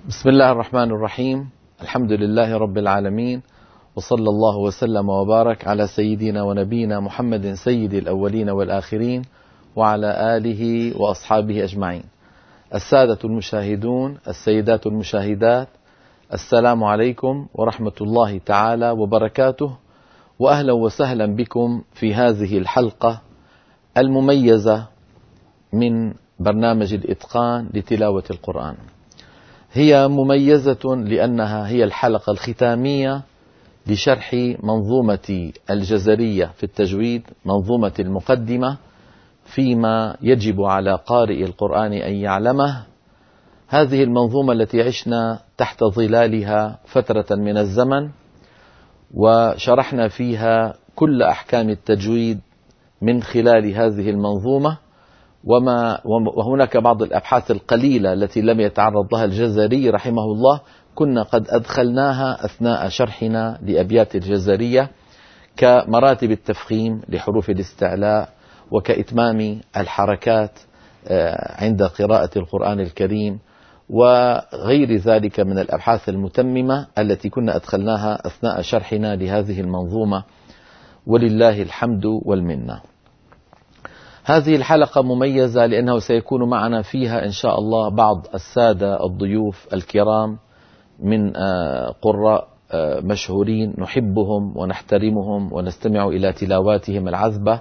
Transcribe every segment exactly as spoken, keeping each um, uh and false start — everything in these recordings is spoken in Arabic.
بسم الله الرحمن الرحيم. الحمد لله رب العالمين، وصلى الله وسلم وبارك على سيدنا ونبينا محمد سيد الأولين والآخرين وعلى آله وأصحابه أجمعين. السادة المشاهدون، السيدات المشاهدات، السلام عليكم ورحمة الله تعالى وبركاته، وأهلا وسهلا بكم في هذه الحلقة المميزة من برنامج الإتقان لتلاوة القرآن. هي مميزة لأنها هي الحلقة الختامية لشرح منظومة الجزرية في التجويد، منظومة المقدمة فيما يجب على قارئ القرآن أن يعلمه. هذه المنظومة التي عشنا تحت ظلالها فترة من الزمن، وشرحنا فيها كل أحكام التجويد من خلال هذه المنظومة، وما وهناك بعض الأبحاث القليلة التي لم يتعرض لها الجزري رحمه الله كنا قد أدخلناها أثناء شرحنا لأبيات الجزرية، كمراتب التفخيم لحروف الاستعلاء، وكإتمام الحركات عند قراءة القرآن الكريم، وغير ذلك من الأبحاث المتممة التي كنا أدخلناها أثناء شرحنا لهذه المنظومة، ولله الحمد والمنة. هذه الحلقة مميزة لأنه سيكون معنا فيها إن شاء الله بعض السادة الضيوف الكرام من قراء مشهورين نحبهم ونحترمهم ونستمع إلى تلاواتهم العذبة،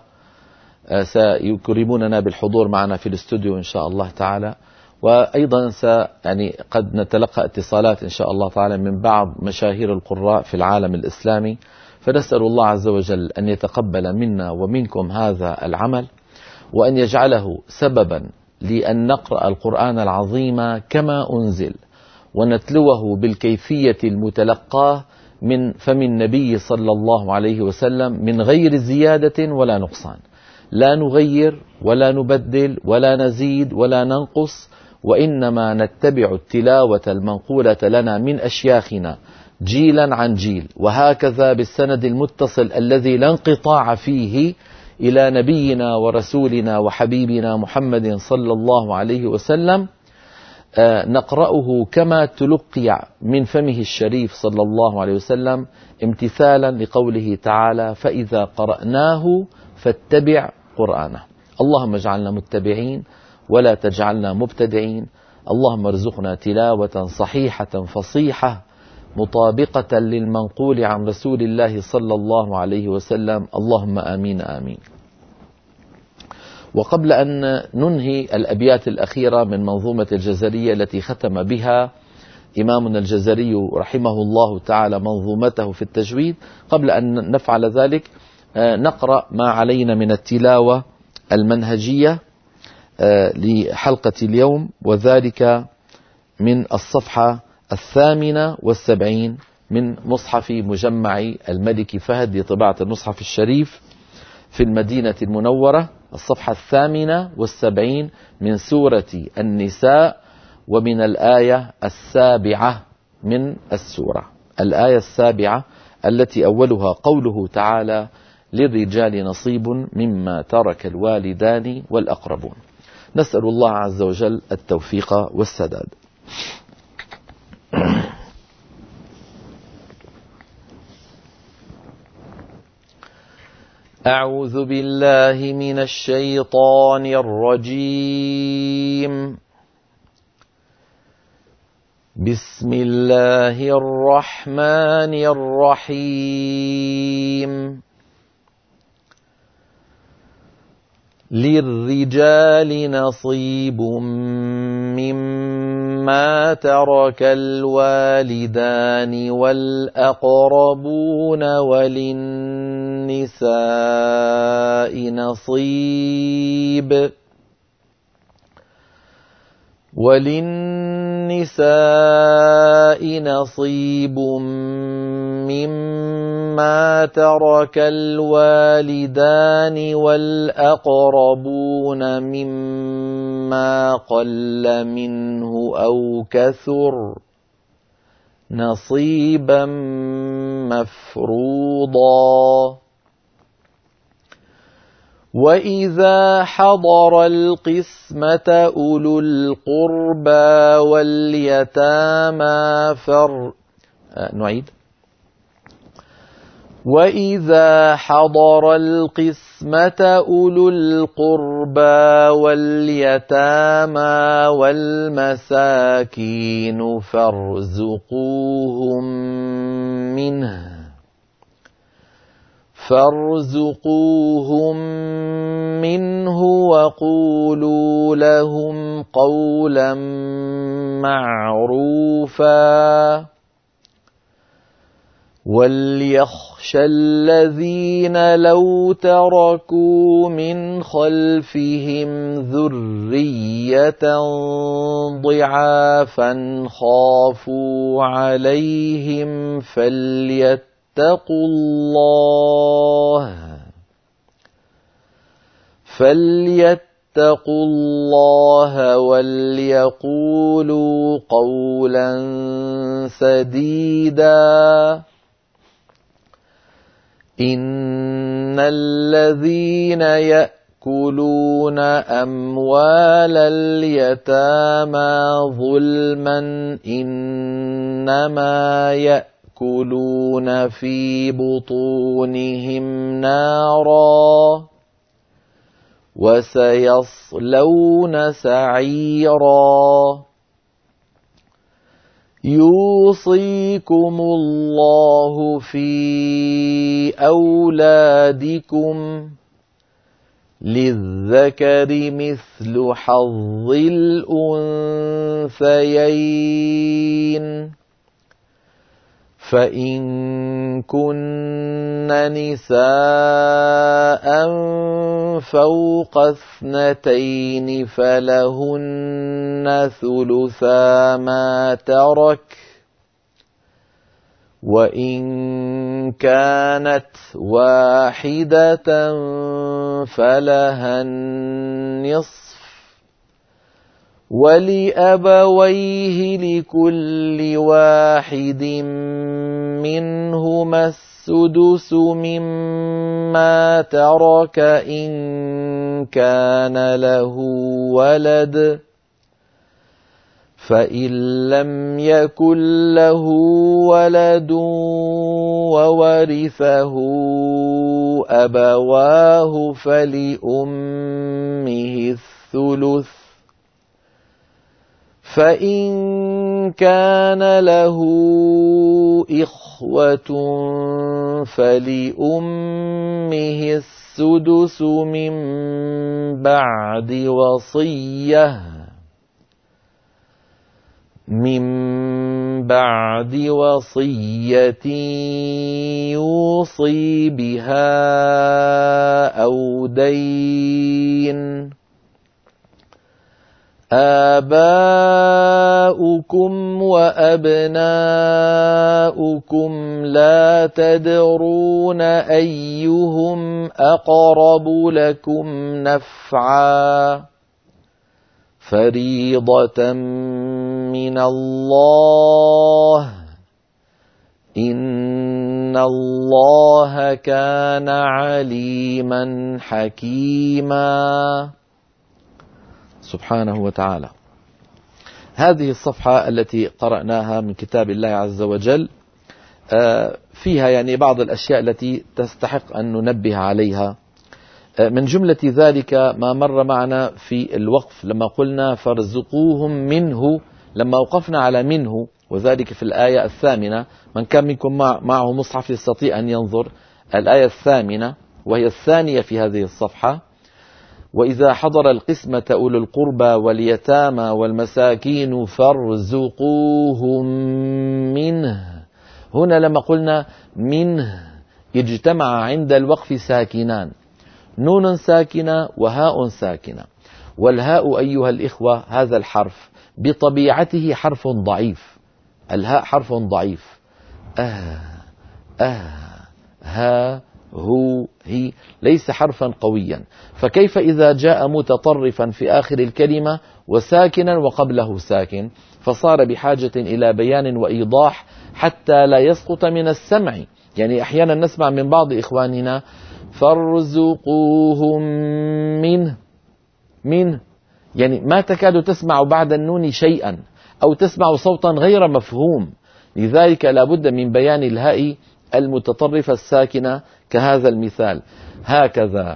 سيكرموننا بالحضور معنا في الاستوديو إن شاء الله تعالى. وأيضا س يعني قد نتلقى اتصالات إن شاء الله تعالى من بعض مشاهير القراء في العالم الإسلامي، فنسأل الله عز وجل أن يتقبل منا ومنكم هذا العمل، وأن يجعله سببا لأن نقرأ القرآن العظيم كما أنزل، ونتلوه بالكيفية المتلقاة من فم النبي صلى الله عليه وسلم من غير زيادة ولا نقصان. لا نغير ولا نبدل ولا نزيد ولا ننقص، وإنما نتبع التلاوة المنقولة لنا من أشياخنا جيلا عن جيل، وهكذا بالسند المتصل الذي لا انقطاع فيه إلى نبينا ورسولنا وحبيبنا محمد صلى الله عليه وسلم، نقرأه كما تلقي من فمه الشريف صلى الله عليه وسلم، امتثالا لقوله تعالى: فإذا قرأناه فاتبع قرآنه. اللهم اجعلنا متبعين ولا تجعلنا مبتدعين. اللهم ارزقنا تلاوة صحيحة فصيحة مطابقة للمنقول عن رسول الله صلى الله عليه وسلم. اللهم آمين آمين. وقبل أن ننهي الأبيات الأخيرة من منظومة الجزرية التي ختم بها إمامنا الجزري رحمه الله تعالى منظومته في التجويد، قبل أن نفعل ذلك نقرأ ما علينا من التلاوة المنهجية لحلقة اليوم، وذلك من الصفحة الثامنة والسبعين من مصحف مجمع الملك فهد لطباعة المصحف الشريف في المدينة المنورة، الصفحة الثامنة والسبعين من سورة النساء، ومن الآية السابعة من السورة، الآية السابعة التي أولها قوله تعالى: للرجال نصيب مما ترك الوالدان والأقربون. نسأل الله عز وجل التوفيق والسداد. أعوذ بالله من الشيطان الرجيم. بسم الله الرحمن الرحيم. للرجال نصيب مما ترك الوالدان والأقربون، وللنساء نصيب وللنساء نصيب مما ترك الوالدان والأقربون مما قل منه أو كثر، نصيبا مفروضا. وإذا حضر القسمة أولو القربى واليتامى فر آه نعيد وإذا حضر القسمة أولو القربى واليتامى والمساكين فارزقوهم منه فارزقوهم منه وقولوا لهم قولا معروفا وليخشى الذين لو تركوا من خلفهم ذرية ضعافا خافوا عليهم فليتقوا اتقوا الله فليتقوا الله وليقولوا قولا سديدا إن الذين يأكلون أموال اليتامى ظلما إنما يأكلون يأكلون في بطونهم نارا وسيصلون سعيرا يوصيكم الله في أولادكم للذكر مثل حظ الأنثيين فإن كن نساء فوق اثنتين فلهن ثلثا ما ترك وإن كانت واحدة فلها النصف ولأبويه لكل واحد منهما السدس مما ترك إن كان له ولد فإن لم يكن له ولد وورثه أبواه فلأمه الثلث فإن كان له إخوة فلأمه السدس من بعد وصية من بعد وصية يوصي بها أو دين آباؤكم وأبناؤكم لا تدرون أيهم أقرب لكم نفعا فريضة من الله إن الله كان عليما حكيما سبحانه وتعالى. هذه الصفحة التي قرأناها من كتاب الله عز وجل فيها يعني بعض الأشياء التي تستحق أن ننبه عليها. من جملة ذلك ما مر معنا في الوقف لما قلنا فارزقوهم منه، لما وقفنا على منه وذلك في الآية الثامنة. من كان منكم معه مصحف يستطيع أن ينظر الآية الثامنة وهي الثانية في هذه الصفحة. وإذا حضر القسمة أولو القربى واليتامى والمساكين فارزقوهم منه. هنا لما قلنا منه اجتمع عند الوقف ساكنان، نون ساكنة وهاء ساكنة. والهاء أيها الإخوة هذا الحرف بطبيعته حرف ضعيف، الهاء حرف ضعيف، آه آه ها هو هي، ليس حرفا قويا. فكيف إذا جاء متطرفا في آخر الكلمة وساكنا وقبله ساكن؟ فصار بحاجة إلى بيان وإيضاح حتى لا يسقط من السمع. يعني أحيانا نسمع من بعض إخواننا فارزقوهم منه منه يعني ما تكاد تسمع بعد النون شيئا أو تسمع صوتا غير مفهوم، لذلك لا بد من بيان الهاء المتطرفة الساكنة كهذا المثال. هكذا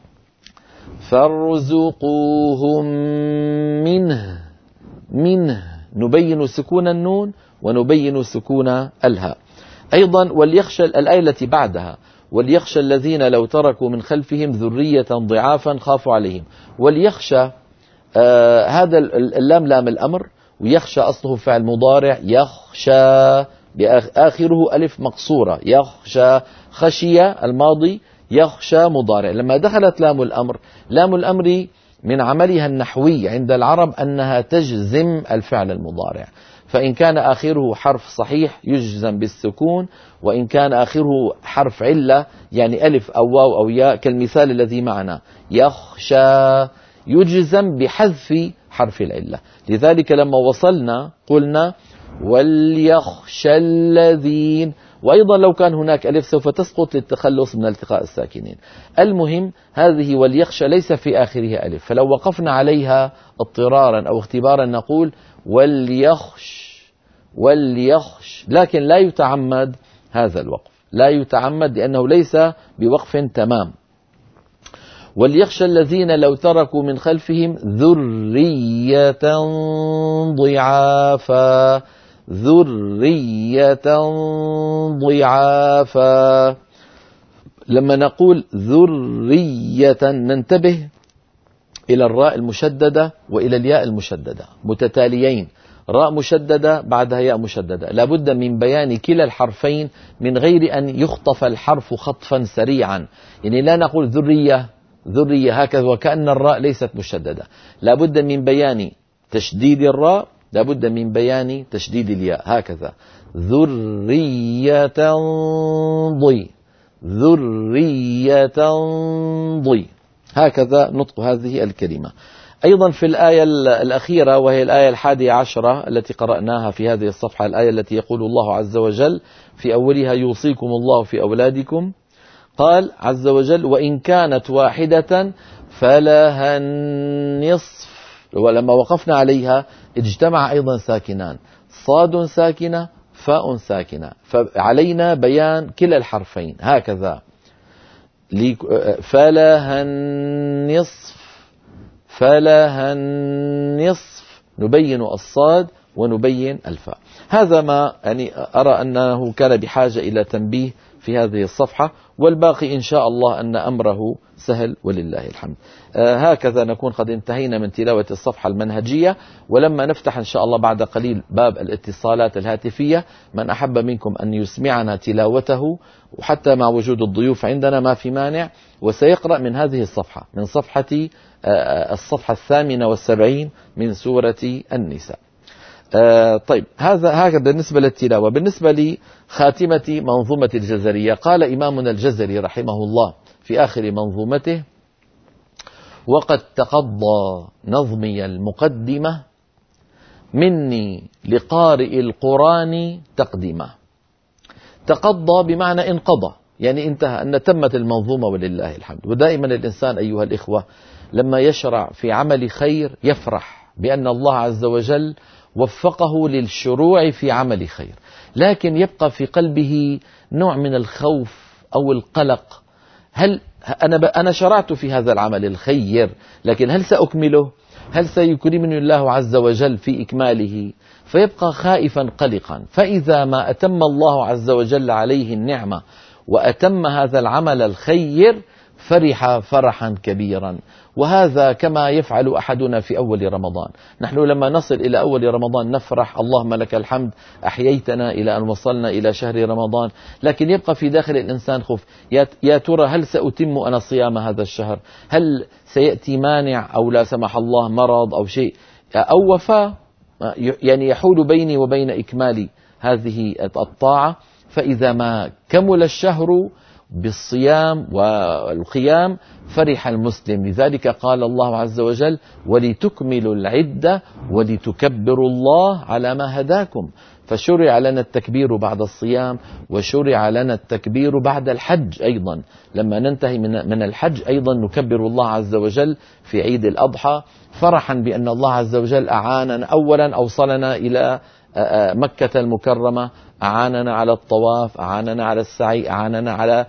فارزقوهم منه منه نبين سكون النون ونبين سكون الهاء. أيضا وليخشى الآية التي بعدها وليخشى الذين لو تركوا من خلفهم ذرية ضعافا خافوا عليهم. وليخشى آه هذا اللام لام الأمر، ويخشى أصله فعل مضارع يخشى بآخره ألف مقصورة، يخشى خشية الماضي، يخشى مضارع. لما دخلت لام الأمر، لام الأمر من عملها النحوي عند العرب أنها تجزم الفعل المضارع، فإن كان آخره حرف صحيح يجزم بالسكون، وإن كان آخره حرف علة يعني ألف أو واو أو ياء كالمثال الذي معنا يخشى يجزم بحذف حرف العلة. لذلك لما وصلنا قلنا وليخشى الذين، وأيضا لو كان هناك ألف سوف تسقط للتخلص من التقاء الساكنين. المهم هذه وليخشى ليس في آخرها ألف، فلو وقفنا عليها اضطرارا أو اختبارا نقول وليخش وليخش، لكن لا يتعمد هذا الوقف، لا يتعمد لأنه ليس بوقف تمام. وليخشى الذين لو تركوا من خلفهم ذرية ضعافا ذرية ضعافا. لما نقول ذرية ننتبه إلى الراء المشددة وإلى الياء المشددة متتاليين، راء مشددة بعدها ياء مشددة، لابد من بيان كلا الحرفين من غير أن يخطف الحرف خطفا سريعا. يعني لا نقول ذرية ذرية هكذا وكأن الراء ليست مشددة، لابد من بيان تشديد الراء، لابد من بيان تشديد الياء هكذا ذرية ضي ذرية ضي، هكذا نطق هذه الكلمة. أيضا في الآية الأخيرة وهي الآية الحادية عشرة التي قرأناها في هذه الصفحة، الآية التي يقول الله عز وجل في أولها يوصيكم الله في أولادكم، قال عز وجل وإن كانت واحدة فلها النصف، ولما وقفنا عليها اجتمع أيضا ساكنان، صاد ساكنة فاء ساكنة، فعلينا بيان كلا الحرفين هكذا فلها النصف فلها النصف نبين الصاد ونبين الفاء. هذا ما يعني أرى أنه كان بحاجة إلى تنبيه في هذه الصفحة، والباقي إن شاء الله أن أمره سهل ولله الحمد. آه هكذا نكون قد انتهينا من تلاوة الصفحة المنهجية، ولما نفتح إن شاء الله بعد قليل باب الاتصالات الهاتفية، من أحب منكم أن يسمعنا تلاوته وحتى مع وجود الضيوف عندنا ما في مانع، وسيقرأ من هذه الصفحة من صفحة آه الصفحة الثامنة والسبعين من سورة النساء. آه طيب هذا هذا بالنسبة للتلاوة. بالنسبة لخاتمة منظومة الجزرية، قال إمامنا الجزري رحمه الله في آخر منظومته وقد تقضى نظمي المقدمة مني لقارئ القرآن تقديمه. تقضى بمعنى انقضى، يعني انتهى، أن تمت المنظومة ولله الحمد. ودائما الإنسان أيها الإخوة لما يشرع في عمل خير يفرح بأن الله عز وجل وفقه للشروع في عمل خير، لكن يبقى في قلبه نوع من الخوف أو القلق. هل أنا أنا شرعت في هذا العمل الخير، لكن هل سأكمله؟ هل سيكرمني الله عز وجل في إكماله؟ فيبقى خائفا قلقا. فإذا ما أتم الله عز وجل عليه النعمة وأتم هذا العمل الخير فرح فرحا كبيرا. وهذا كما يفعل أحدنا في أول رمضان. نحن لما نصل إلى أول رمضان نفرح اللهم لك الحمد أحييتنا إلى أن وصلنا إلى شهر رمضان، لكن يبقى في داخل الإنسان خوف، يا ترى هل سأتم أنا صيام هذا الشهر؟ هل سيأتي مانع أو لا سمح الله مرض أو شيء أو وفاة يعني يحول بيني وبين إكمال هذه الطاعة؟ فإذا ما كمل الشهر بالصيام والقيام فرح المسلم. لذلك قال الله عز وجل: ولتكملوا العدة ولتكبروا الله على ما هداكم. فشرع لنا التكبير بعد الصيام، وشرع لنا التكبير بعد الحج أيضا. لما ننتهي من الحج أيضا نكبر الله عز وجل في عيد الأضحى، فرحا بأن الله عز وجل أعاننا، أولا أوصلنا إلى مكة المكرمة، أعاننا على الطواف، أعاننا على السعي، أعاننا على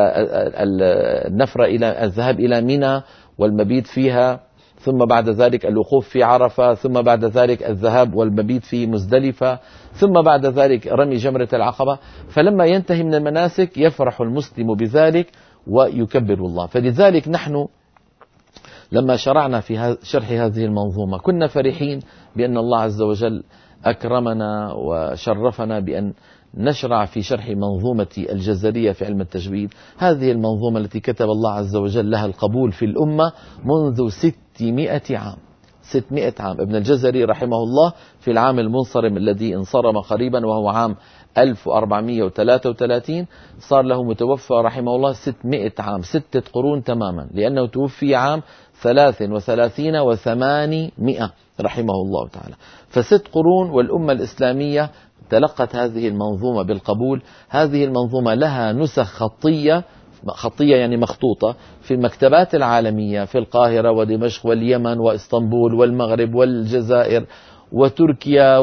النفر إلى الذهاب إلى منى والمبيت فيها، ثم بعد ذلك الوقوف في عرفة، ثم بعد ذلك الذهاب والمبيت في مزدلفة، ثم بعد ذلك رمي جمرة العقبة. فلما ينتهي من المناسك يفرح المسلم بذلك ويكبر الله. فلذلك نحن لما شرعنا في شرح هذه المنظومة كنا فرحين بأن الله عز وجل أكرمنا وشرفنا بأن نشرع في شرح منظومة الجزرية في علم التجويد. هذه المنظومة التي كتب الله عز وجل لها القبول في الأمة منذ ستمائة عام. ستمائة عام. ابن الجزري رحمه الله في العام المنصرم الذي انصرم قريبا وهو عام ألف وأربعمائة وثلاثة وثلاثين صار له متوفى رحمه الله ستمائة عام، ستة قرون تماما، لأنه توفي عام ثلاث وثلاثين وثمانمائة رحمه الله تعالى. فست قرون والأمة الإسلامية تلقت هذه المنظومة بالقبول. هذه المنظومة لها نسخ خطية، خطية يعني مخطوطة، في المكتبات العالمية في القاهرة ودمشق واليمن وإسطنبول والمغرب والجزائر وتركيا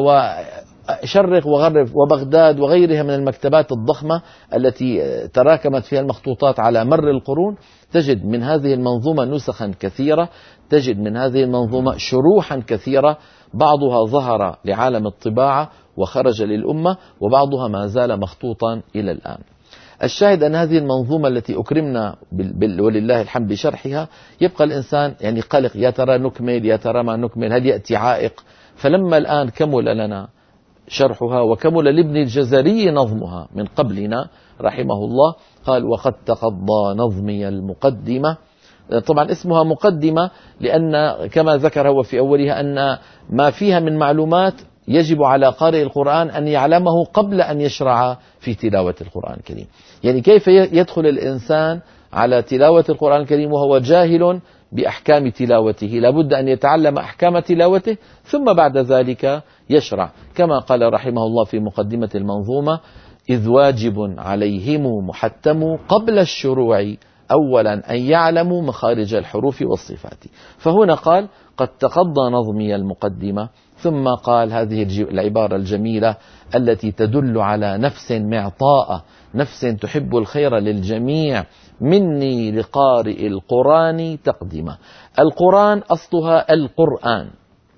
وشرق وغرب وبغداد وغيرها من المكتبات الضخمة التي تراكمت فيها المخطوطات على مر القرون. تجد من هذه المنظومة نسخا كثيرة، تجد من هذه المنظومة شروحا كثيرة، بعضها ظهر لعالم الطباعة وخرج للأمة، وبعضها ما زال مخطوطا إلى الآن. الشاهد أن هذه المنظومة التي أكرمنا ولله الحمد بشرحها، يبقى الإنسان يعني قلق، يا ترى نكمل يا ترى ما نكمل، هل يأتي عائق؟ فلما الآن كمل لنا شرحها وكمل لابن الجزري نظمها من قبلنا رحمه الله، قال: وقد تقضى نظمي المقدمة. طبعا اسمها مقدمة لأن كما ذكر هو في أولها أن ما فيها من معلومات يجب على قارئ القرآن أن يعلمه قبل أن يشرع في تلاوة القرآن الكريم. يعني كيف يدخل الإنسان على تلاوة القرآن الكريم وهو جاهل بأحكام تلاوته؟ لابد أن يتعلم أحكام تلاوته ثم بعد ذلك يشرع، كما قال رحمه الله في مقدمة المنظومة: إذ واجب عليهم محتم قبل الشروع أولا أن يعلموا مخارج الحروف والصفات. فهنا قال: قد تقضى نظمي المقدمة، ثم قال هذه العبارة الجميلة التي تدل على نفس معطاءة، نفس تحب الخير للجميع: مني لقارئ القرآن تقدمة. القرآن أصلها القرآن،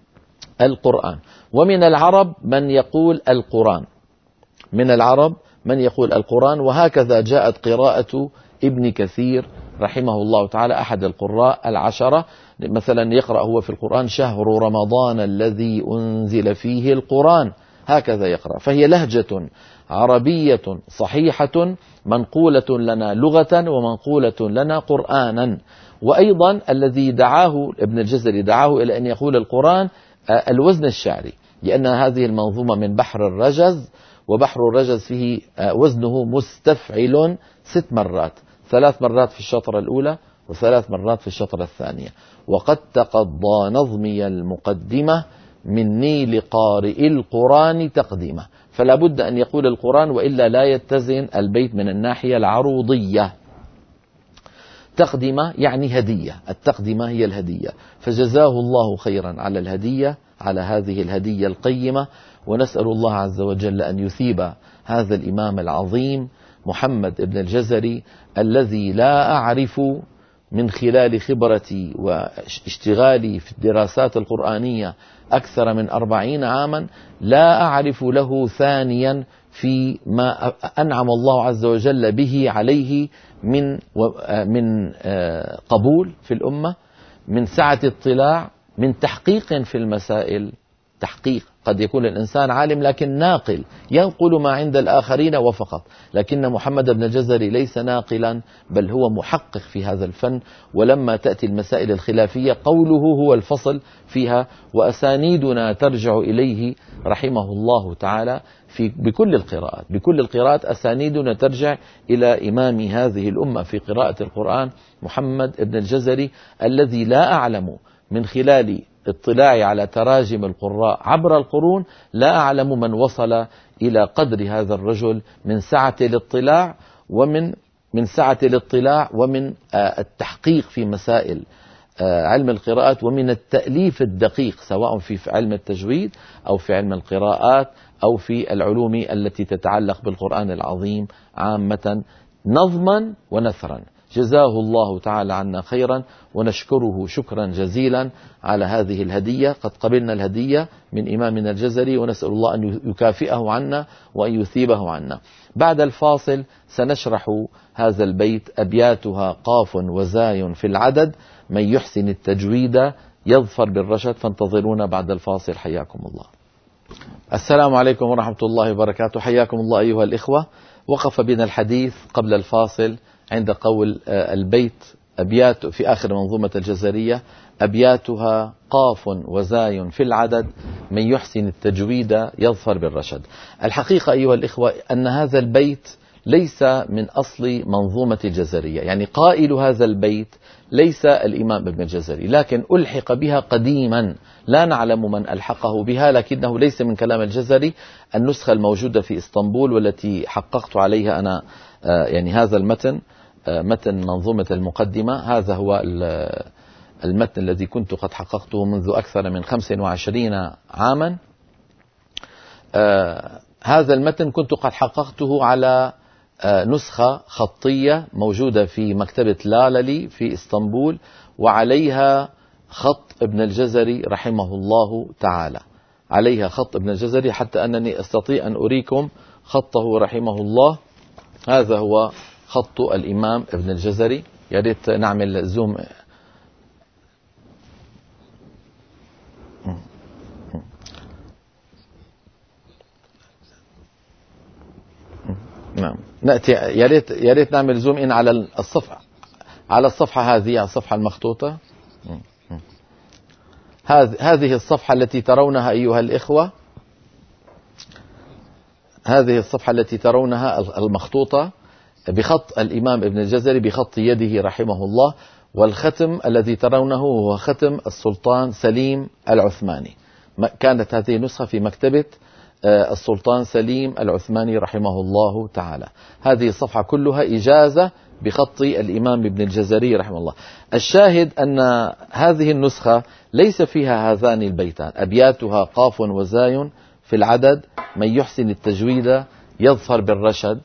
القرآن، ومن العرب من يقول القرآن، من العرب من يقول القرآن. وهكذا جاءت قراءة ابن كثير رحمه الله تعالى، أحد القراء العشرة، مثلا يقرأ هو في القرآن: شهر رمضان الذي أنزل فيه القرآن، هكذا يقرأ. فهي لهجة عربية صحيحة منقولة لنا لغة ومنقولة لنا قرآنا. وأيضا الذي دعاه ابن الجزري دعاه إلى أن يقول القرآن الوزن الشعري، لأن هذه المنظومة من بحر الرجز، وبحر الرجز فيه وزنه مستفعل ست مرات، ثلاث مرات في الشطرة الأولى وثلاث مرات في الشطرة الثانية. وقد تقضى نظمي المقدمة مني لقارئ القرآن تقديمة. فلا بد أن يقول القرآن وإلا لا يتزن البيت من الناحية العروضية. تقدمة يعني هدية، التقدمة هي الهدية، فجزاه الله خيرا على الهدية، على هذه الهدية القيمة. ونسأل الله عز وجل أن يثيب هذا الإمام العظيم محمد ابن الجزري الذي لا أعرف من خلال خبرتي واشتغالي في الدراسات القرآنية أكثر من أربعين عاما، لا أعرف له ثانيا في ما أنعم الله عز وجل به عليه من من قبول في الأمة، من سعة اطلاع، من تحقيق في المسائل تحقيق. قد يكون الإنسان عالم لكن ناقل، ينقل ما عند الآخرين وفقط، لكن محمد بن الجزري ليس ناقلا بل هو محقق في هذا الفن. ولما تأتي المسائل الخلافية قوله هو الفصل فيها، وأسانيدنا ترجع إليه رحمه الله تعالى في بكل القراءات بكل القراءات أسانيدنا ترجع إلى إمام هذه الأمة في قراءة القرآن محمد بن الجزري، الذي لا أعلم من خلال اطلاعي على تراجم القراء عبر القرون لا أعلم من وصل إلى قدر هذا الرجل من سعة الاطلاع ومن من سعة الاطلاع ومن التحقيق في مسائل علم القراءات، ومن التأليف الدقيق سواء في علم التجويد أو في علم القراءات أو في العلوم التي تتعلق بالقرآن العظيم عامة نظما ونثرا. جزاه الله تعالى عنا خيرا، ونشكره شكرا جزيلا على هذه الهدية. قد قبلنا الهدية من إمامنا الجزري، ونسأل الله أن يكافئه عنا وأن يثيبه عنا. بعد الفاصل سنشرح هذا البيت: أبياتها قاف وزاي في العدد، من يحسن التجويد يظفر بالرشد. فانتظرونا بعد الفاصل، حياكم الله. السلام عليكم ورحمة الله وبركاته، حياكم الله أيها الإخوة. وقف بنا الحديث قبل الفاصل عند قول البيت أبيات في آخر منظومة الجزرية: أبياتها قاف وزاي في العدد، من يحسن التجويد يظفر بالرشد. الحقيقة أيها الإخوة أن هذا البيت ليس من أصل منظومة الجزرية، يعني قائل هذا البيت ليس الإمام ابن الجزري، لكن ألحق بها قديما، لا نعلم من ألحقه بها، لكنه ليس من كلام الجزري. النسخة الموجودة في إسطنبول والتي حققت عليها أنا يعني هذا المتن، متن منظومة المقدمة، هذا هو المتن الذي كنت قد حققته منذ أكثر من خمس وعشرين عاما. هذا المتن كنت قد حققته على نسخة خطية موجودة في مكتبة لاللي في إسطنبول، وعليها خط ابن الجزري رحمه الله تعالى، عليها خط ابن الجزري، حتى أنني أستطيع أن أريكم خطه رحمه الله. هذا هو خط الإمام ابن الجزري. يا ريت نعمل زوم. نعم، نأتي. يا ريت يا ريت نعمل زوم إن على الصفحة، على الصفحة هذه، على الصفحة المخطوطة. هذه الصفحة التي ترونها أيها الإخوة، هذه الصفحة التي ترونها المخطوطة بخط الإمام ابن الجزري بخط يده رحمه الله، والختم الذي ترونه هو ختم السلطان سليم العثماني. كانت هذه النسخة في مكتبة السلطان سليم العثماني رحمه الله تعالى. هذه الصفحة كلها إجازة بخط الإمام ابن الجزري رحمه الله. الشاهد أن هذه النسخة ليس فيها هذان البيتان: أبياتها قاف وزاي في العدد، من يحسن التجويد يظفر بالرشد.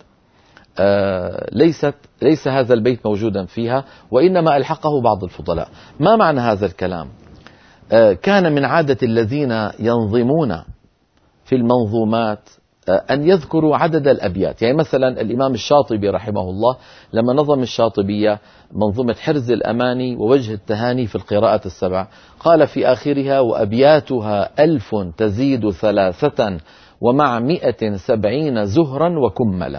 آه ليست ليس هذا البيت موجودا فيها، وإنما ألحقه بعض الفضلاء. ما معنى هذا الكلام؟ آه كان من عادة الذين ينظمون في المنظومات أن يذكروا عدد الأبيات. يعني مثلا الإمام الشاطبي رحمه الله لما نظم الشاطبية منظومة حرز الأماني ووجه التهاني في القراءة السبع، قال في آخرها: وأبياتها ألف تزيد ثلاثة ومع مئة سبعين زهرا وكملا.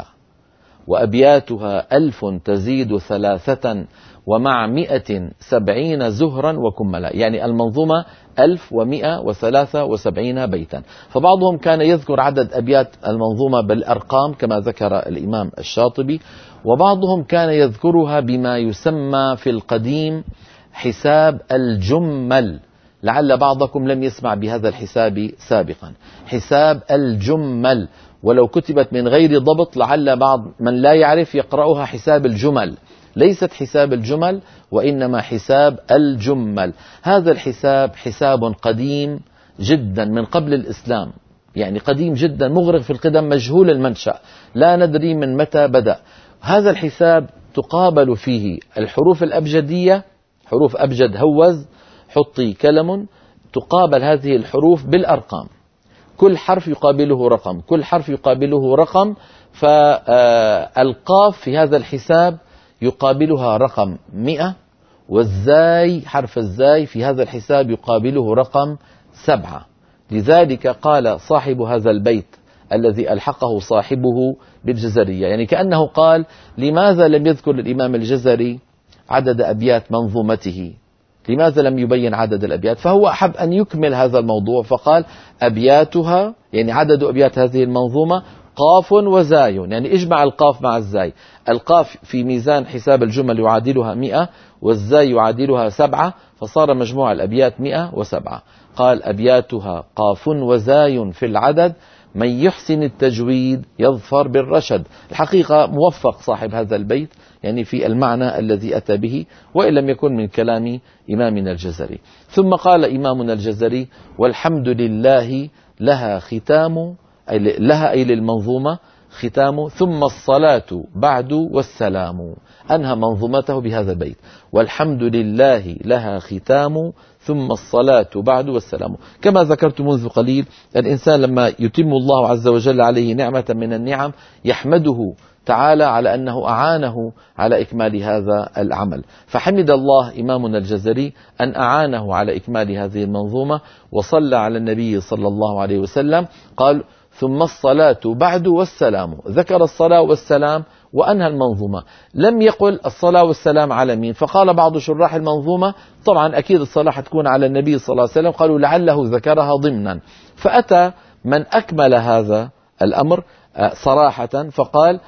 وأبياتها ألف تزيد ثلاثة ومع مئة سبعين زهرا وكملا، يعني المنظومة ألف ومئة وثلاثة وسبعين بيتا. فبعضهم كان يذكر عدد أبيات المنظومة بالأرقام كما ذكر الإمام الشاطبي، وبعضهم كان يذكرها بما يسمى في القديم حساب الجمل. لعل بعضكم لم يسمع بهذا الحساب سابقا، حساب الجمل، ولو كتبت من غير ضبط لعل بعض من لا يعرف يقرأها حساب الجمل. ليست حساب الجمل، وإنما حساب الجمل. هذا الحساب حساب قديم جدا من قبل الإسلام، يعني قديم جدا مغرق في القدم، مجهول المنشأ، لا ندري من متى بدأ. هذا الحساب تقابل فيه الحروف الأبجدية، حروف أبجد هوز حطي كلم، تقابل هذه الحروف بالأرقام، كل حرف يقابله رقم، كل حرف يقابله رقم. فالقاف في هذا الحساب يقابلها رقم مئة، والزاي حرف الزاي في هذا الحساب يقابله رقم سبعة. لذلك قال صاحب هذا البيت الذي ألحقه صاحبه بالجزرية، يعني كأنه قال: لماذا لم يذكر الإمام الجزري عدد أبيات منظومته؟ لماذا لم يبين عدد الأبيات؟ فهو أحب أن يكمل هذا الموضوع فقال: أبياتها، يعني عدد أبيات هذه المنظومة قاف وزاي، يعني اجمع القاف مع الزاي. القاف في ميزان حساب الجمل يعادلها مئة، والزاي يعادلها سبعة، فصار مجموع الأبيات مئة وسبعة. قال: أبياتها قاف وزاي في العدد، من يحسن التجويد يظفر بالرشد. الحقيقة موفق صاحب هذا البيت يعني في المعنى الذي أتى به، وإن لم يكن من كلام إمامنا الجزري. ثم قال إمامنا الجزري: والحمد لله لها ختام، أي لها أي للمنظومة ختام، ثم الصلاة بعد والسلام. أنهى منظومته بهذا البيت: والحمد لله لها ختام، ثم الصلاة بعد والسلام. كما ذكرت منذ قليل، الإنسان لما يتم الله عز وجل عليه نعمة من النعم يحمده تعالى على أنه أعانه على إكمال هذا العمل، فحمد الله إمامنا الجزري أن أعانه على إكمال هذه المنظومة، وصلى على النبي صلى الله عليه وسلم. قال: ثم الصلاة بعد والسلام، ذكر الصلاة والسلام وأنهى المنظومة. لم يقل الصلاة والسلام على مين؟ فقال بعض شراح المنظومة: طبعا أكيد الصلاة حتكون على النبي صلى الله عليه وسلم. قالوا: لعله ذكرها ضمنا. فأتى من أكمل هذا الأمر صراحة فقال: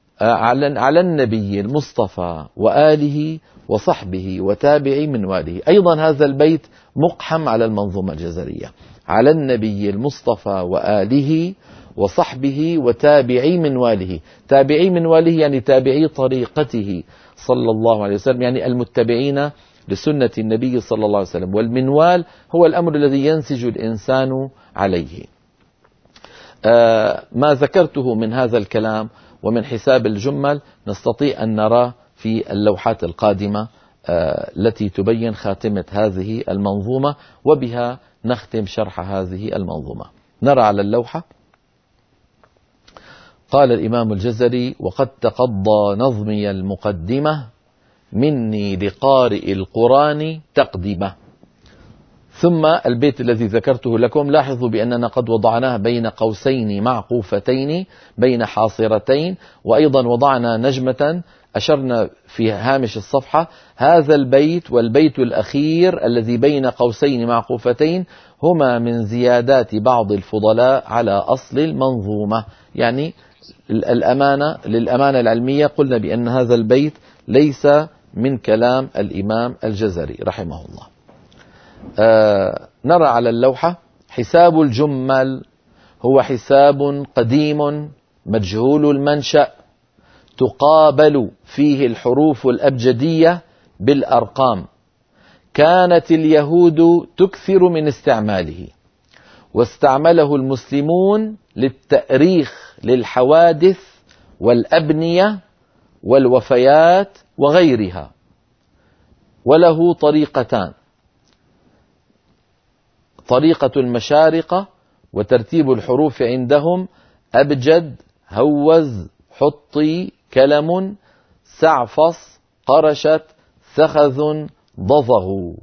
على النبي المصطفى وآله وصحبه وتابعي من واله. أيضا هذا البيت مقحم على المنظومة الجزرية: على النبي المصطفى وآله وصحبه وتابعي من واله. تابعي من واله يعني تابعي طريقته صلى الله عليه وسلم، يعني المتبعين لسنة النبي صلى الله عليه وسلم. والمنوال هو الأمر الذي ينسج الإنسان عليه. آه ما ذكرته من هذا الكلام ومن حساب الجمل نستطيع أن نرى في اللوحات القادمة آه التي تبين خاتمة هذه المنظومة، وبها نختم شرح هذه المنظومة. نرى على اللوحة: قال الإمام الجزري: وقد تقضى نظمي المقدمة مني لقارئ القرآن تقدمة. ثم البيت الذي ذكرته لكم، لاحظوا بأننا قد وضعناه بين قوسين معقوفتين بين حاصرتين، وأيضا وضعنا نجمة أشرنا في هامش الصفحة. هذا البيت والبيت الأخير الذي بين قوسين معقوفتين هما من زيادات بعض الفضلاء على أصل المنظومة. يعني الأمانة للأمانة العلمية قلنا بأن هذا البيت ليس من كلام الإمام الجزري رحمه الله. آه نرى على اللوحة: حساب الجمل هو حساب قديم مجهول المنشأ، تقابل فيه الحروف الأبجدية بالأرقام، كانت اليهود تكثر من استعماله، واستعمله المسلمون للتأريخ للحوادث والأبنية والوفيات وغيرها. وله طريقتان: طريقة المشارقة، وترتيب الحروف عندهم أبجد هوز حطي كلم سعفص قرشت ثخذ ضضغ.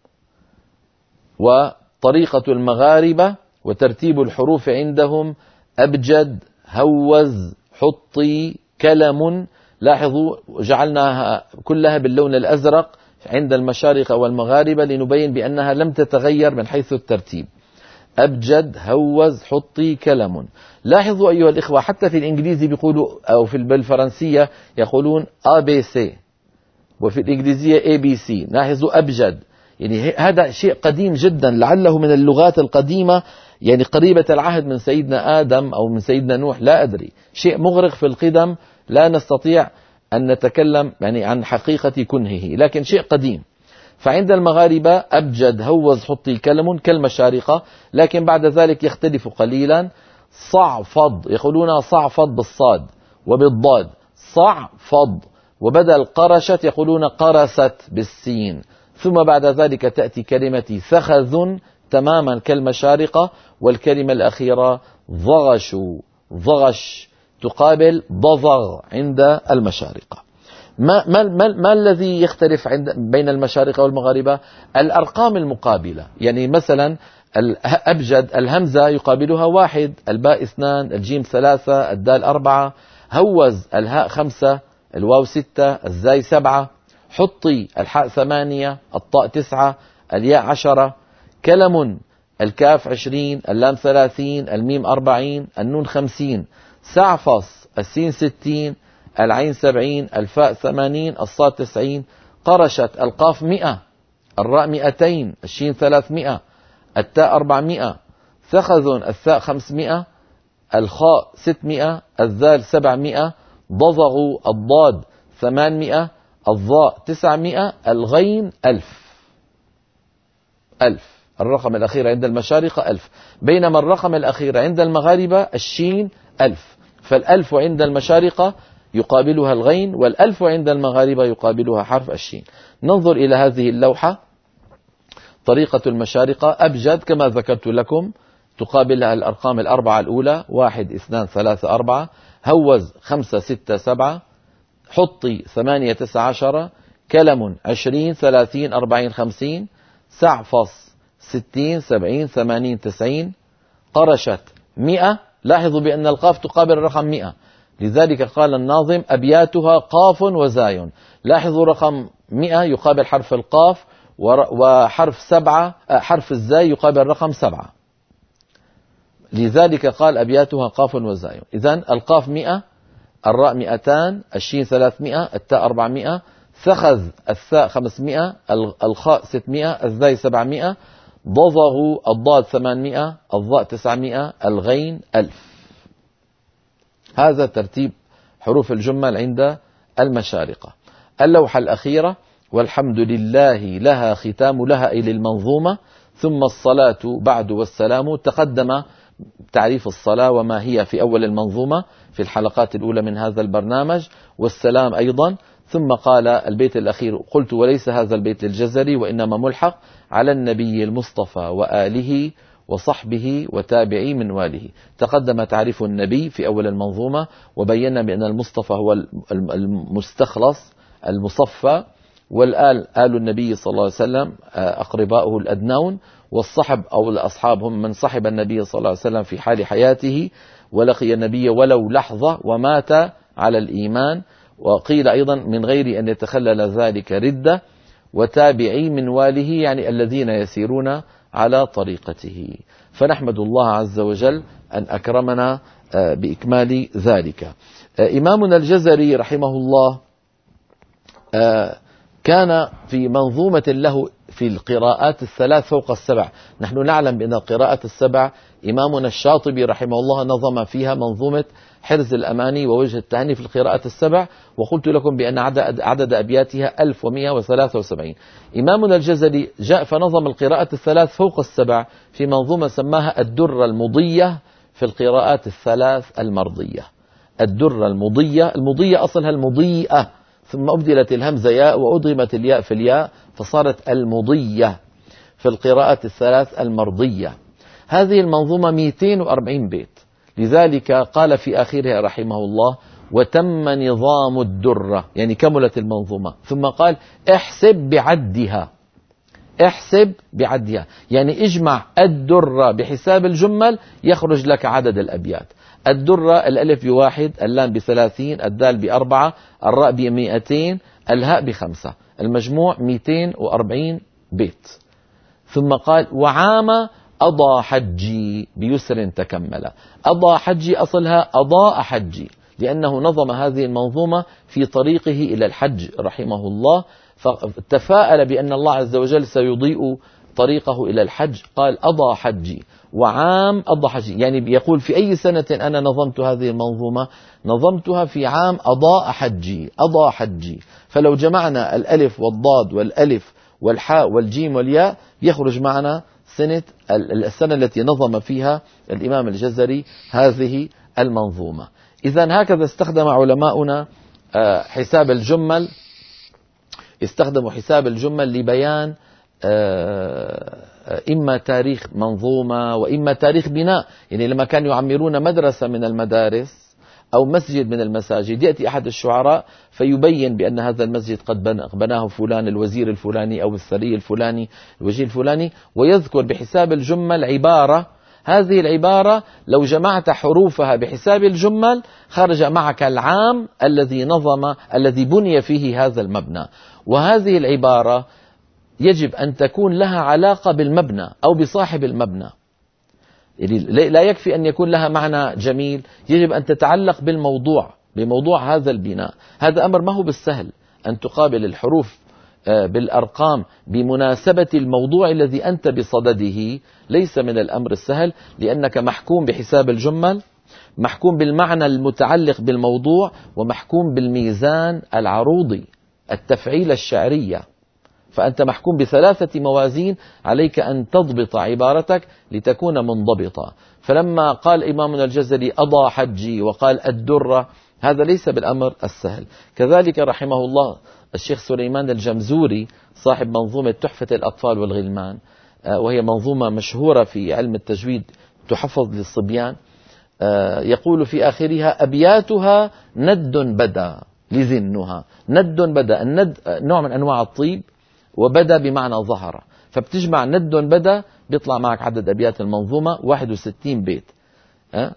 وطريقة المغاربة، وترتيب الحروف عندهم أبجد هوز حطي كلم. لاحظوا جعلناها كلها باللون الأزرق عند المشارقة والمغاربة لنبين بأنها لم تتغير من حيث الترتيب. أبجد هوز حطي كلم. لاحظوا أيها الإخوة، حتى في الإنجليزي بيقولوا، أو في الفرنسية يقولون A B C، وفي الإنجليزية A B C. لاحظوا أبجد، يعني هذا شيء قديم جدا، لعله من اللغات القديمة، يعني قريبة العهد من سيدنا آدم أو من سيدنا نوح، لا أدري، شيء مغرق في القدم لا نستطيع أن نتكلم يعني عن حقيقة كنهه، لكن شيء قديم. فعند المغاربة أبجد هوز حطي كلم كالمشارقة، لكن بعد ذلك يختلف قليلا. صعفض يقولون صعفض بالصاد وبالضاد صعفض، وبدل قرشت يقولون قرست بالسين. ثم بعد ذلك تأتي كلمة ثخذ تماما كالمشارقة، والكلمة الأخيرة ضغش ضغش تقابل ضضغ عند المشارقة. ما, ما, ما, ما الذي يختلف عند بين المشارقة والمغاربة؟ الأرقام المقابلة. يعني مثلا الأبجد الهمزة يقابلها واحد، الباء اثنان، الجيم ثلاثة، الدال أربعة. هوز الهاء خمسة، الواو ستة، الزاي سبعة. حطي الحاء ثمانية، الطاء تسعة، الياء عشرة. كلم الكاف عشرين، اللام ثلاثين، الميم أربعين، النون خمسين. سعفص السين ستين، العين سبعين، الفاء ثمانين، الصاد تسعين. قرشت القاف مئة، الراء مئتين، الشين ثلاثمئة، التاء أربعمئة. ثخذ الثاء خمسمئة، الخاء ستمئة، الذال سبعمئة. ضضغوا الضاد ثمانمئة، الضاء تسعمئة، الغين ألف. ألف الرقم الأخير عند المشارقة ألف، بينما الرقم الأخير عند المغاربة الشين ألف. فالألف عند المشارقة يقابلها الغين، والألف عند المغاربة يقابلها حرف الشين. ننظر إلى هذه اللوحة. طريقة المشارقة أبجد كما ذكرت لكم، تقابلها الأرقام الأربعة الأولى، واحد اثنان ثلاثة أربعة. هوز خمسة ستة سبعة. حطي ثمانية تسعة عشرة. كلم عشرين ثلاثين أربعين خمسين. سعفص ستين سبعين ثمانين تسعين. قرشت مئة. لاحظوا بأن القاف تقابل الرقم مئة، لذلك قال الناظم أبياتها قاف وزاي. لاحظوا رقم مئة يقابل حرف القاف، وحرف سبعة حرف الزاي يقابل رقم سبعة، لذلك قال أبياتها قاف وزاي. إذن القاف مئة، الراء مئتان، الشين ثلاثمئة، التاء أربعمئة. ثخذ الثاء خمسمئة، الخاء ستمئة، الزاي سبعمئة. ضضغوا الضاد ثمانمئة، الضاء تسعمئة، الغين ألف. هذا ترتيب حروف الجمل عند المشارقة. اللوحة الأخيرة والحمد لله لها ختام لها إلى المنظومة، ثم الصلاة بعد والسلام. تقدم تعريف الصلاة وما هي في أول المنظومة في الحلقات الأولى من هذا البرنامج، والسلام أيضا. ثم قال البيت الأخير: قلت وليس هذا البيت للجزري وإنما ملحق على النبي المصطفى وآله وصحبه وتابعي منواله. تقدم تعريف النبي في أول المنظومة، وبينا بأن المصطفى هو المستخلص المصفى، والآل آل النبي صلى الله عليه وسلم أقرباؤه الأدنون، والصحب أو الأصحاب هم من صحب النبي صلى الله عليه وسلم في حال حياته ولقي النبي ولو لحظة ومات على الإيمان. وقيل أيضا من غير أن يتخلل ذلك ردة. وتابعي منواله يعني الذين يسيرون على طريقته. فنحمد الله عز وجل أن أكرمنا بإكمال ذلك. إمامنا الجزري رحمه الله كان في منظومة له في القراءات الثلاث فوق السبع. نحن نعلم بأن القراءات السبع إمامنا الشاطبي رحمه الله نظم فيها منظومة حرز الأماني ووجه التهني في القراءات السبع، وقلت لكم بأن عدد, عدد أبياتها ألف ومئة وثلاثة وسبعين. إمامنا الجزري جاء فنظم القراءات الثلاث فوق السبع في منظومة سماها الدرة المضية في القراءات الثلاث المرضية. الدرة المضية، المضية أصلها المضيئة، ثم أبدلت الهمزة ياء وأضغمت الياء في الياء فصارت المضية في القراءات الثلاث المرضية. هذه المنظومة مئتين وأربعين بيت، لذلك قال في آخرها رحمه الله: وتم نظام الدرة، يعني كملت المنظومة. ثم قال: احسب بعدها، احسب بعدها يعني اجمع الدرة بحساب الجمل يخرج لك عدد الأبيات. الدرة الألف بواحد، اللام بثلاثين، الدال بأربعة، الراء بمئتين، الهاء بخمسة، المجموع مئتين وأربعين بيت. ثم قال: وعام أضى حجي بيسر تكمل. أضى حجي أصلها أضاء حجي، لأنه نظم هذه المنظومة في طريقه إلى الحج رحمه الله، فتفاءل بأن الله عز وجل سيضيء طريقه إلى الحج، قال: أضى حجي. وعام أضى حجي يعني بيقول في أي سنة أنا نظمت هذه المنظومة؟ نظمتها في عام أضاء حجي، أضى حجي. فلو جمعنا الألف والضاد والألف والحاء والجيم والياء يخرج معنا سنة السنة التي نظم فيها الإمام الجزري هذه المنظومة. إذن هكذا استخدم علماؤنا حساب الجمل، استخدموا حساب الجمل لبيان إما تاريخ منظومة وإما تاريخ بناء. يعني لما كانوا يعمرون مدرسة من المدارس أو مسجد من المساجد، يأتي أحد الشعراء فيبين بأن هذا المسجد قد بناه فلان الوزير الفلاني أو الثري الفلاني الوجيه الفلاني، ويذكر بحساب الجمل عبارة. هذه العبارة لو جمعت حروفها بحساب الجمل خرج معك العام الذي نظم الذي بني فيه هذا المبنى. وهذه العبارة يجب أن تكون لها علاقة بالمبنى أو بصاحب المبنى، لا يكفي أن يكون لها معنى جميل، يجب أن تتعلق بالموضوع بموضوع هذا البناء. هذا أمر ما هو بالسهل أن تقابل الحروف بالأرقام بمناسبة الموضوع الذي أنت بصدده، ليس من الأمر السهل، لأنك محكوم بحساب الجمل، محكوم بالمعنى المتعلق بالموضوع، ومحكوم بالميزان العروضي التفعيل الشعرية. فأنت محكوم بثلاثة موازين، عليك أن تضبط عبارتك لتكون منضبطة. فلما قال إمامنا الجزري أضى حجي وقال الدرة، هذا ليس بالأمر السهل. كذلك رحمه الله الشيخ سليمان الجمزوري صاحب منظومة تحفة الأطفال والغلمان، وهي منظومة مشهورة في علم التجويد تحفظ للصبيان، يقول في آخرها أبياتها ند بدا لزنها. ند بدا، الند نوع من أنواع الطيب، وبدا بمعنى ظهر، فبتجمع ند بدا بيطلع معك عدد أبيات المنظومة واحد وستين بيت. أه؟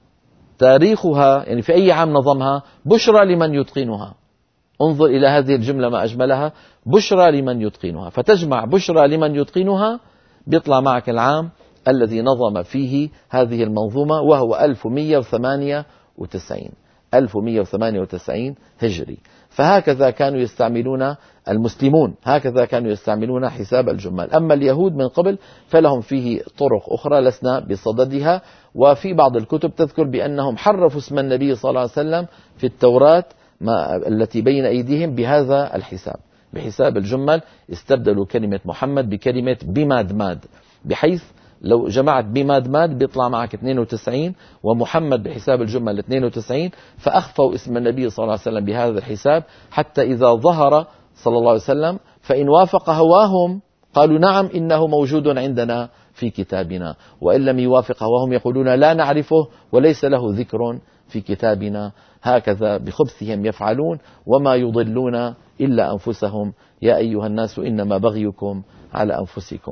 تاريخها يعني في أي عام نظمها؟ بشرى لمن يتقنها. انظر إلى هذه الجملة ما أجملها، بشرى لمن يتقنها. فتجمع بشرى لمن يتقنها بيطلع معك العام الذي نظم فيه هذه المنظومة، وهو ألف ومئة وثمانية وتسعين ألف ومئة وثمانية وتسعين هجري. فهكذا كانوا يستعملون المسلمون، هكذا كانوا يستعملون حساب الجمال. أما اليهود من قبل فلهم فيه طرق أخرى لسنا بصددها. وفي بعض الكتب تذكر بأنهم حرفوا اسم النبي صلى الله عليه وسلم في التوراة ما التي بين أيديهم بهذا الحساب، بحساب الجمل. استبدلوا كلمة محمد بكلمة بمادماد، بحيث لو جمعت بمادماد بيطلع معك اثنين وتسعين، ومحمد بحساب الجمل اثنين وتسعين. فأخفوا اسم النبي صلى الله عليه وسلم بهذا الحساب، حتى إذا ظهر صلى الله عليه وسلم فإن وافق هواهم قالوا نعم إنه موجود عندنا في كتابنا، وإن لم يوافق هواهم يقولون لا نعرفه وليس له ذكر في كتابنا. هكذا بخبثهم يفعلون، وما يضلون إلا أنفسهم. يا أيها الناس إنما بغيكم على أنفسكم.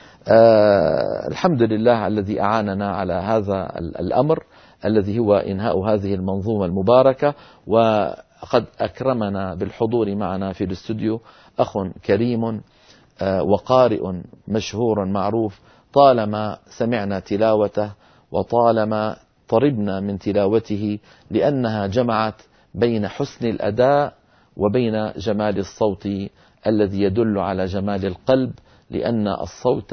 آه الحمد لله الذي أعاننا على هذا الأمر الذي هو إنهاء هذه المنظومة المباركة. وقد أكرمنا بالحضور معنا في الاستوديو أخ كريم آه وقارئ مشهور معروف، طالما سمعنا تلاوته وطالما طربنا من تلاوته، لأنها جمعت بين حسن الأداء وبين جمال الصوت الذي يدل على جمال القلب، لأن الصوت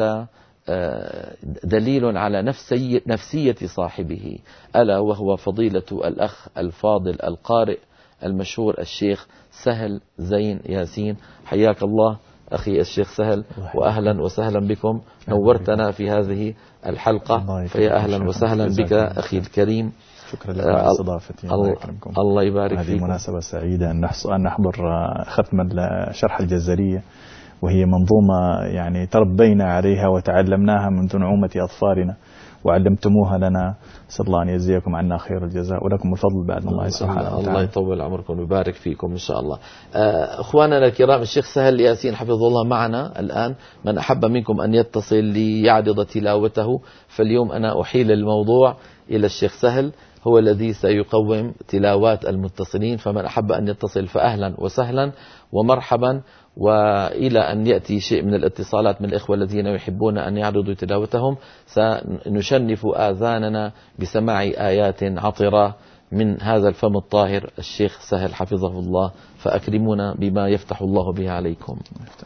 دليل على نفسي نفسية صاحبه، ألا وهو فضيلة الأخ الفاضل القارئ المشهور الشيخ سهل زين ياسين. حياك الله أخي الشيخ سهل، وأهلا وسهلا بكم، نورتنا في هذه الحلقة، فيا أهلا وسهلا بك أخي الكريم. شكرا لكم على استضافتي. الله يكرمكم. الله يبارك فيكم. هذه مناسبة سعيدة أن نحضر ختم شرح الجزرية، وهي منظومة يعني تربينا عليها وتعلمناها منذ نعومة أظفارنا وعلمتموها لنا. أسأل الله أن يجزيكم عنا خير الجزاء، ولكم الفضل بعد الله سبحانه وتعالى. الله يطول عمركم ويبارك فيكم إن شاء الله. أخواننا الكرام، الشيخ سهل ياسين حفظه الله معنا الآن. من أحب منكم أن يتصل ليعرض تلاوته، فاليوم أنا أحيل الموضوع إلى الشيخ سهل، هو الذي سيقوم تلاوات المتصلين. فمن أحب أن يتصل فأهلا وسهلا ومرحبا. وإلى أن يأتي شيء من الاتصالات من الإخوة الذين يحبون أن يعرضوا تلاوتهم، سنشنف آذاننا بسماع آيات عطرة من هذا الفم الطاهر الشيخ سهل حفظه الله، فأكرمونا بما يفتح الله به عليكم.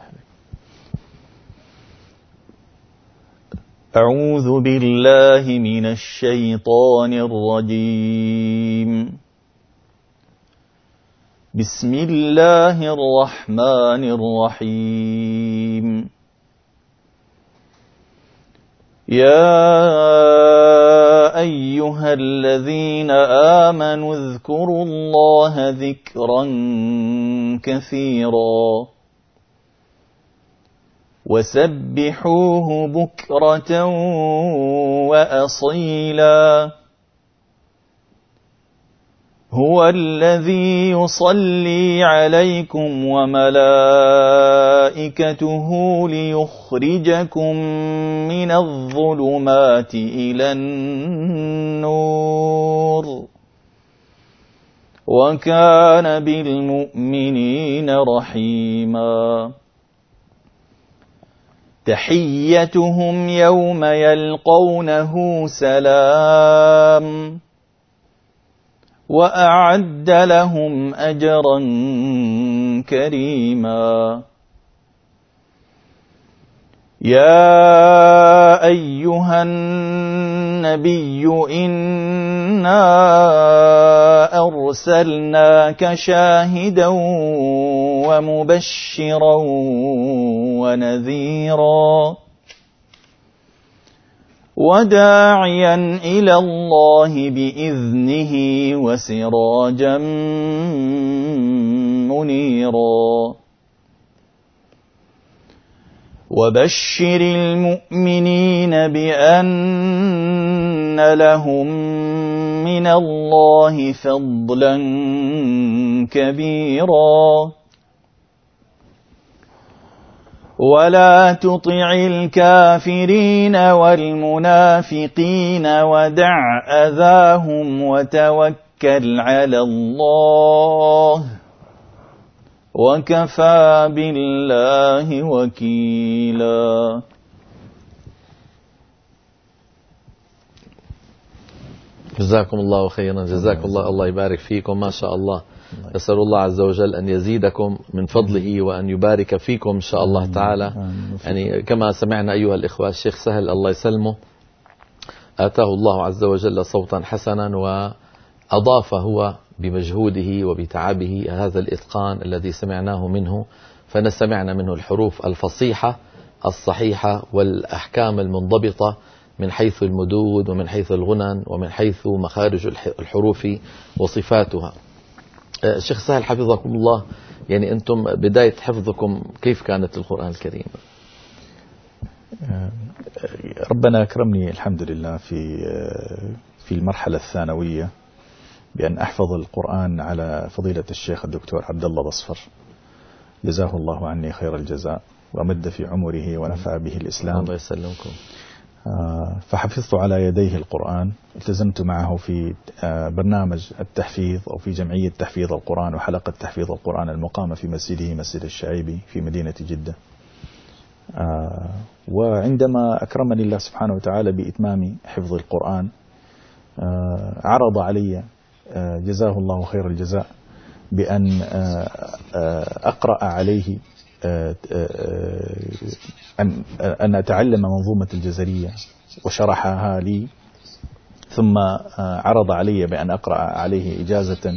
أعوذ بالله من الشيطان الرجيم. بسم الله الرحمن الرحيم. يا أيها الذين آمنوا اذكروا الله ذكرا كثيرا وسبحوه بكرة وأصيلا هو الذي يصلي عليكم وملائكته ليخرجكم من الظلمات إلى النور وكان بالمؤمنين رحيما تحيتهم يوم يلقونه سلام وأعد لهم أجرا كريما يا أيها النبي إنا أرسلناك شاهدا ومبشرا ونذيرا وداعيا إلى الله بإذنه وسراجا منيرا وبشر المؤمنين بأن لهم من الله فضلا كبيرا ولا تطع الكافرين والمنافقين ودع أذاهم وتوكل على الله وكفى بالله وكيلا. جزاكم الله خيرا. جزاكم الله الله يبارك فيكم. ما شاء الله. أسأل الله عز وجل أن يزيدكم من فضله وأن يبارك فيكم إن شاء الله تعالى. يعني كما سمعنا أيها الإخوة الشيخ سهل الله يسلمه آتاه الله عز وجل صوتا حسنا وأضاف هو بمجهوده وبتعبه هذا الإتقان الذي سمعناه منه، فنسمعنا منه الحروف الفصيحة الصحيحة والأحكام المنضبطة من حيث المدود ومن حيث الغنن ومن حيث مخارج الحروف وصفاتها. شيخ سهل حفظكم الله، يعني أنتم بداية حفظكم كيف كانت القرآن الكريم؟ ربنا أكرمني الحمد لله في في المرحلة الثانوية بأن أحفظ القرآن على فضيلة الشيخ الدكتور عبد الله بصفر جزاه الله عني خير الجزاء ومد في عمره ونفع به الإسلام. الله يسلمكم. فحفظت على يديه القرآن، التزمت معه في برنامج التحفيظ أو في جمعية تحفيظ القرآن وحلقة تحفيظ القرآن المقامة في مسجده مسجد الشعيبي في مدينة جدة. وعندما أكرمني الله سبحانه وتعالى بإتمام حفظ القرآن عرض علي جزاه الله خير الجزاء بأن أقرأ عليه أن أن أتعلم منظومة الجزرية وشرحها لي، ثم عرض علي بأن أقرأ عليه إجازة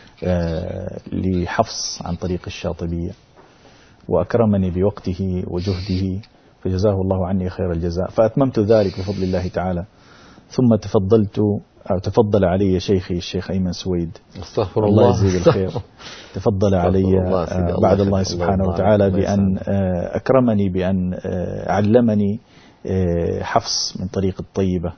لحفص عن طريق الشاطبية، وأكرمني بوقته وجهده فجزاه الله عني خير الجزاء، فأتممت ذلك بفضل الله تعالى. ثم تفضلت أو تفضل علي شيخي الشيخ أيمن سويد استغفر الله, الله يزيد الخير تفضل علي الله بعد الله سبحانه الله وتعالى بأن أكرمني بأن علمني حفص من طريق الطيبة،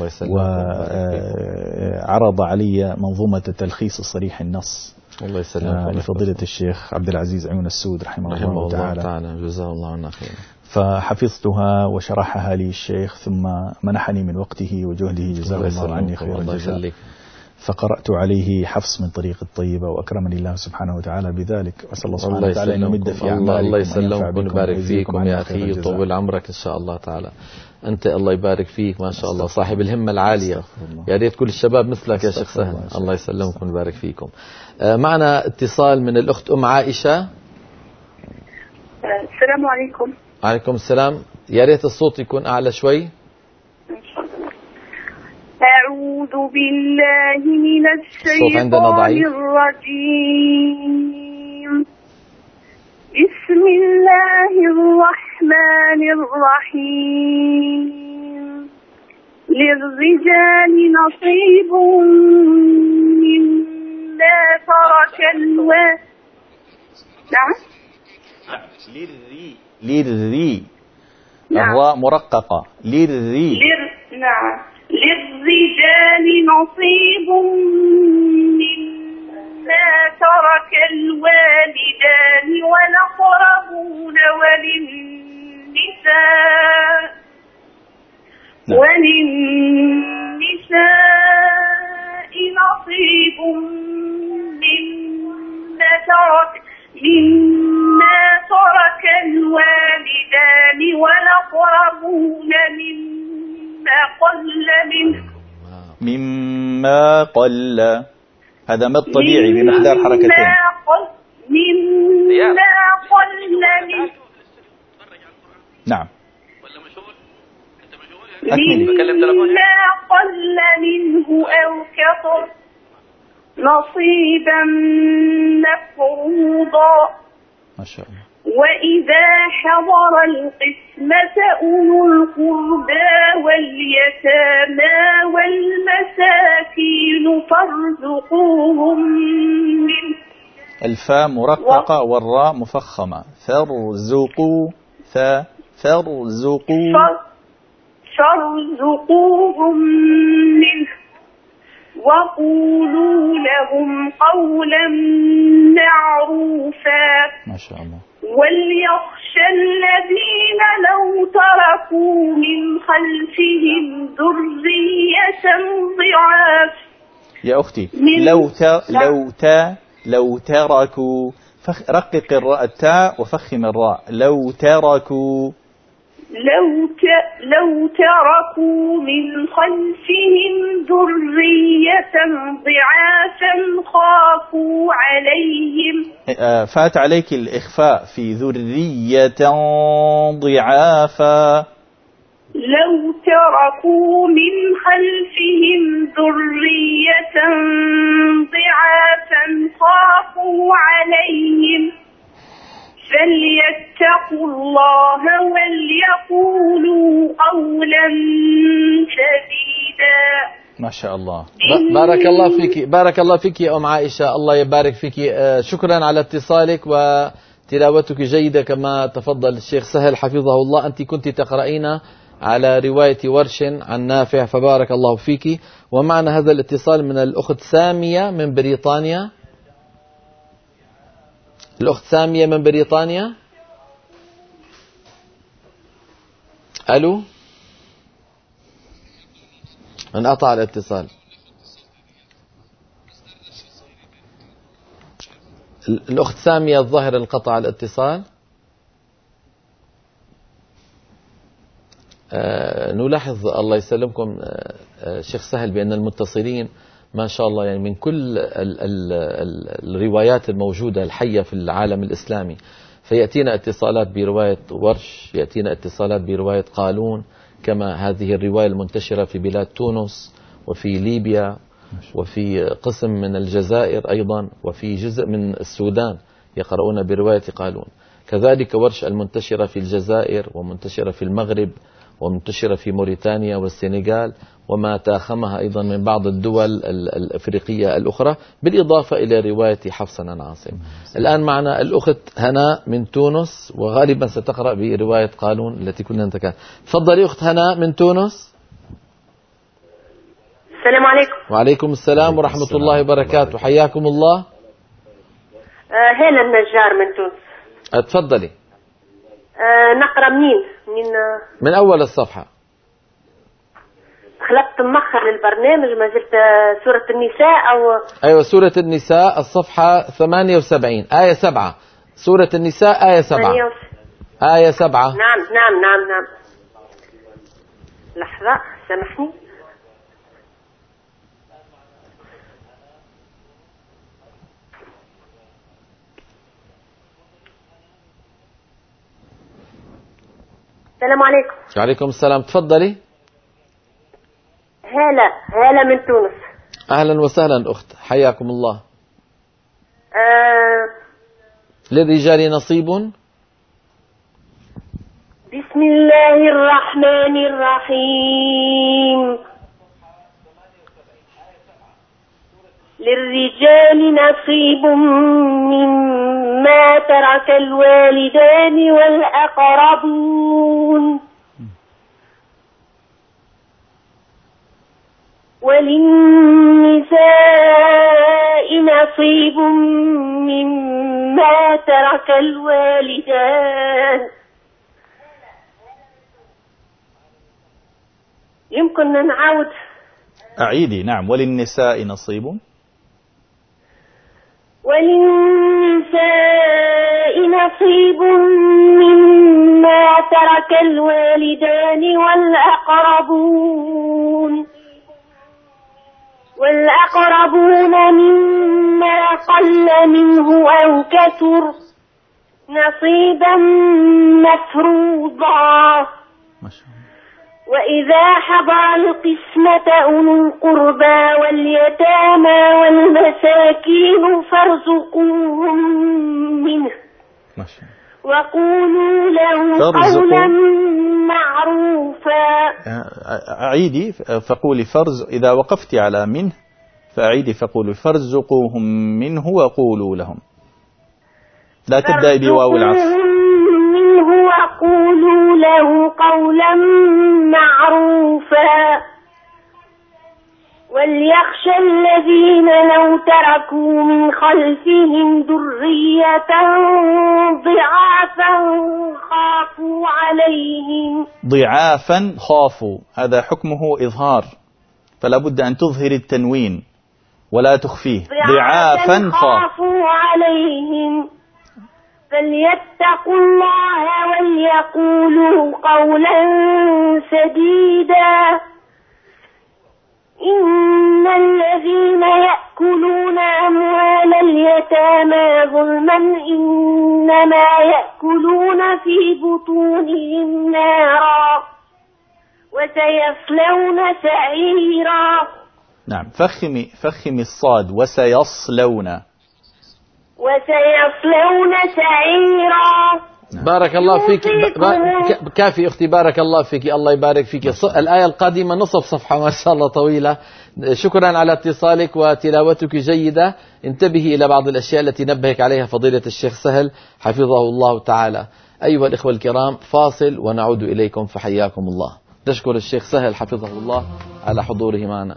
وعرض علي منظومة تلخيص صريح النص الله يسلمك لفضيلة الشيخ عبد العزيز عيون السود رحمه, رحمه الله, الله تعالى, تعالى جزاه الله عنا خير. فحفظتها وشرحها لي الشيخ ثم منحني من وقته وجهده جزاه الله عني خير الجزاء، فقرأت عليه حفص من طريق الطيبة وأكرمني الله سبحانه وتعالى بذلك. وأسأل الله سبحانه وتعالى أن يمد في أعمالكم. الله يسلمكم ويبارك فيكم يا أخي يطول عمرك إن شاء الله تعالى. أنت الله يبارك فيك ما شاء الله صاحب الهمة العالية، يا ريت كل الشباب مثلك يا شيخ سهل. الله يسلمكم ويبارك فيكم. معنا اتصال من الأخت أم عائشة. السلام عليكم. عليكم السلام. يا ريت الصوت يكون أعلى شوي. أعوذ بالله من الشيطان الرجيم. بسم الله الرحمن الرحيم. للرجال نصيب مما ترك الوالدان. نعم. للري للري الراء مرققة. للري لر... نعم. للرجال نصيب مما يتفكهون مما قل منه مما قل، هذا مد طبيعي بمقدار حركتين. مما قل مما قل منه. نعم. مما قل منه أو كثر نصيبا مفروضا. ما شاء الله. وإذا حضر القسمة أولو القربى واليتامى والمساكين فارزقوهم منه. الفاء مرققة والراء مفخمة. فارزقوا ف فارزقوا فارزقوهم منه وقولوا لهم قولا معروفا. ما شاء الله. وليخشى الذين لو تركوا من خلفهم ذرية ضعاف. يا أختي لو تا لو تا لو تركوا فخ رقق الراء التاء وفخم الراء. لو تركوا لو ت... لو تركوا من خلفهم ذرية ضعافا خافوا عليهم. فات عليك الإخفاء في ذرية ضعافا. لو تركوا من خلفهم ذرية ضعافا خافوا عليهم فليتقوا الله وليقولوا قولا سديدا. ما شاء الله. بارك الله فيك، بارك الله فيك يا أم عائشة، الله يبارك فيك. شكرا على اتصالك وتلاوتك جيدة كما تفضل الشيخ سهل حفظه الله. أنت كنت تقرأين على رواية ورش عن نافع، فبارك الله فيك. ومعنا هذا الاتصال من الأخت سامية من بريطانيا. الأخت سامية من بريطانيا. ألو، انقطع الاتصال. الأخت سامية الظاهر انقطع الاتصال. آه نلاحظ الله يسلمكم آه شيخ سهل بأن المتصلين ما شاء الله يعني من كل ال ال ال الروايات الموجودة الحية في العالم الإسلامي، فيأتينا اتصالات برواية ورش، يأتينا اتصالات برواية قالون، كما هذه الرواية المنتشرة في بلاد تونس وفي ليبيا وفي قسم من الجزائر أيضا وفي جزء من السودان يقرؤون برواية قالون. كذلك ورش المنتشرة في الجزائر ومنتشرة في المغرب ومنتشرة في موريتانيا والسنغال وما تاخمها أيضا من بعض الدول الأفريقية الأخرى، بالإضافة إلى رواية حفص عن عاصم. الآن معنا الأخت هناء من تونس، وغالبا ستقرأ برواية قالون التي كنا نتكلم. تفضلي أخت هناء من تونس. السلام عليكم. وعليكم السلام ورحمة الله وبركاته، حياكم الله. آه هلا النجار من تونس. تفضلي. آه نقرأ منين؟ من آه من أول الصفحة. خلقت مخر للبرنامج ما زلت سورة النساء أو أيوة سورة النساء الصفحة ثمانية وسبعين آية سبعة. سورة النساء آية سبعة. آية سبعة. نعم نعم نعم نعم. لحظة سامحني. السلام عليكم. وعليكم السلام، تفضلي. هلا هلا من تونس. أهلا وسهلا أخت، حياكم الله. آه للرجال نصيب. بسم الله الرحمن الرحيم. للرجال نصيب مما ترك الوالدان والأقربون وللنساء نصيب مما ترك الوالدان. يمكن أن نعود. أعيدي. نعم. وللنساء نصيب. وللنساء نصيب مما ترك الوالدان والأقربون والأقربون مما قل منه أو كثر نصيبا مفروضا. وإذا حضر القسمة أولو القربى واليتامى والمساكين فارزقوهم منه وقولوا لهم قولا معروفا. أعيدي فقولي فرز، إذا وقفتي على منه فأعيدي فقولي فارزقوهم منه وقولوا لهم، لا تبدأي بواو العطف. منه وقولوا له قولا معروفا. وليخشى الذين لو تركوا من خلفهم ذرية ضعافا خافوا عليهم. ضعافا خافوا، هذا حكمه إظهار، فلا بد أن تظهر التنوين ولا تخفيه. ضعافا خافوا عليهم فليتقوا الله وليقولوا قولا سديدا. إن الذين يأكلون أموال اليتامى ظلما إنما يأكلون في بطونهم نارا وسيصلون سعيرا. نعم، فخمي فخمي الصاد، وسيصلون وسيصلون سعيرا. بارك الله فيك، كافي أختي، بارك الله فيك، الله يبارك فيك. الآية القادمة نصف صفحة ما شاء الله طويلة. شكرا على اتصالك وتلاوتك جيدة. انتبهي إلى بعض الأشياء التي نبهك عليها فضيلة الشيخ سهل حفظه الله تعالى. أيها الإخوة الكرام، فاصل ونعود إليكم، فحياكم الله. نشكر الشيخ سهل حفظه الله على حضوره معنا.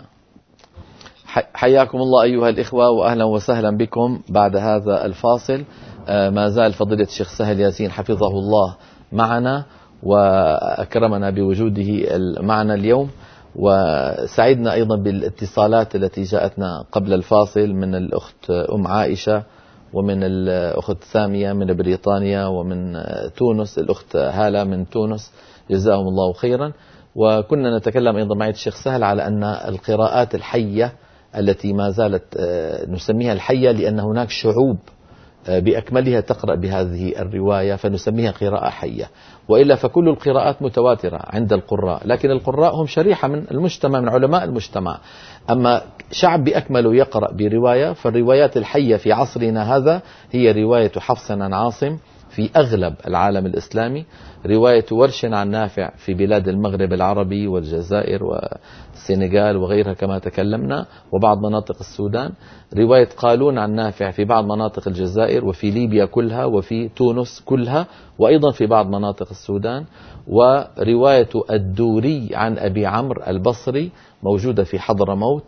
حياكم الله أيها الإخوة، وأهلا وسهلا بكم بعد هذا الفاصل. ما زال فضيلة الشيخ سهل ياسين حفظه الله معنا وأكرمنا بوجوده معنا اليوم، وسعدنا أيضا بالاتصالات التي جاءتنا قبل الفاصل من الأخت أم عائشة، ومن الأخت سامية من بريطانيا، ومن تونس الأخت هالة من تونس، جزاهم الله خيرا. وكنا نتكلم أيضا مع الشيخ سهل على أن القراءات الحية التي ما زالت نسميها الحية لأن هناك شعوب بأكملها تقرأ بهذه الرواية فنسميها قراءة حية، وإلا فكل القراءات متواترة عند القراء، لكن القراء هم شريحة من المجتمع، من علماء المجتمع. أما شعب بأكمله يقرأ برواية، فالروايات الحية في عصرنا هذا هي رواية حفص عن عاصم في أغلب العالم الإسلامي، رواية ورش عن نافع في بلاد المغرب العربي والجزائر والسنغال وغيرها كما تكلمنا، وبعض مناطق السودان، رواية قالون عن نافع في بعض مناطق الجزائر وفي ليبيا كلها وفي تونس كلها وأيضا في بعض مناطق السودان، ورواية الدوري عن أبي عمرو البصري موجودة في حضرموت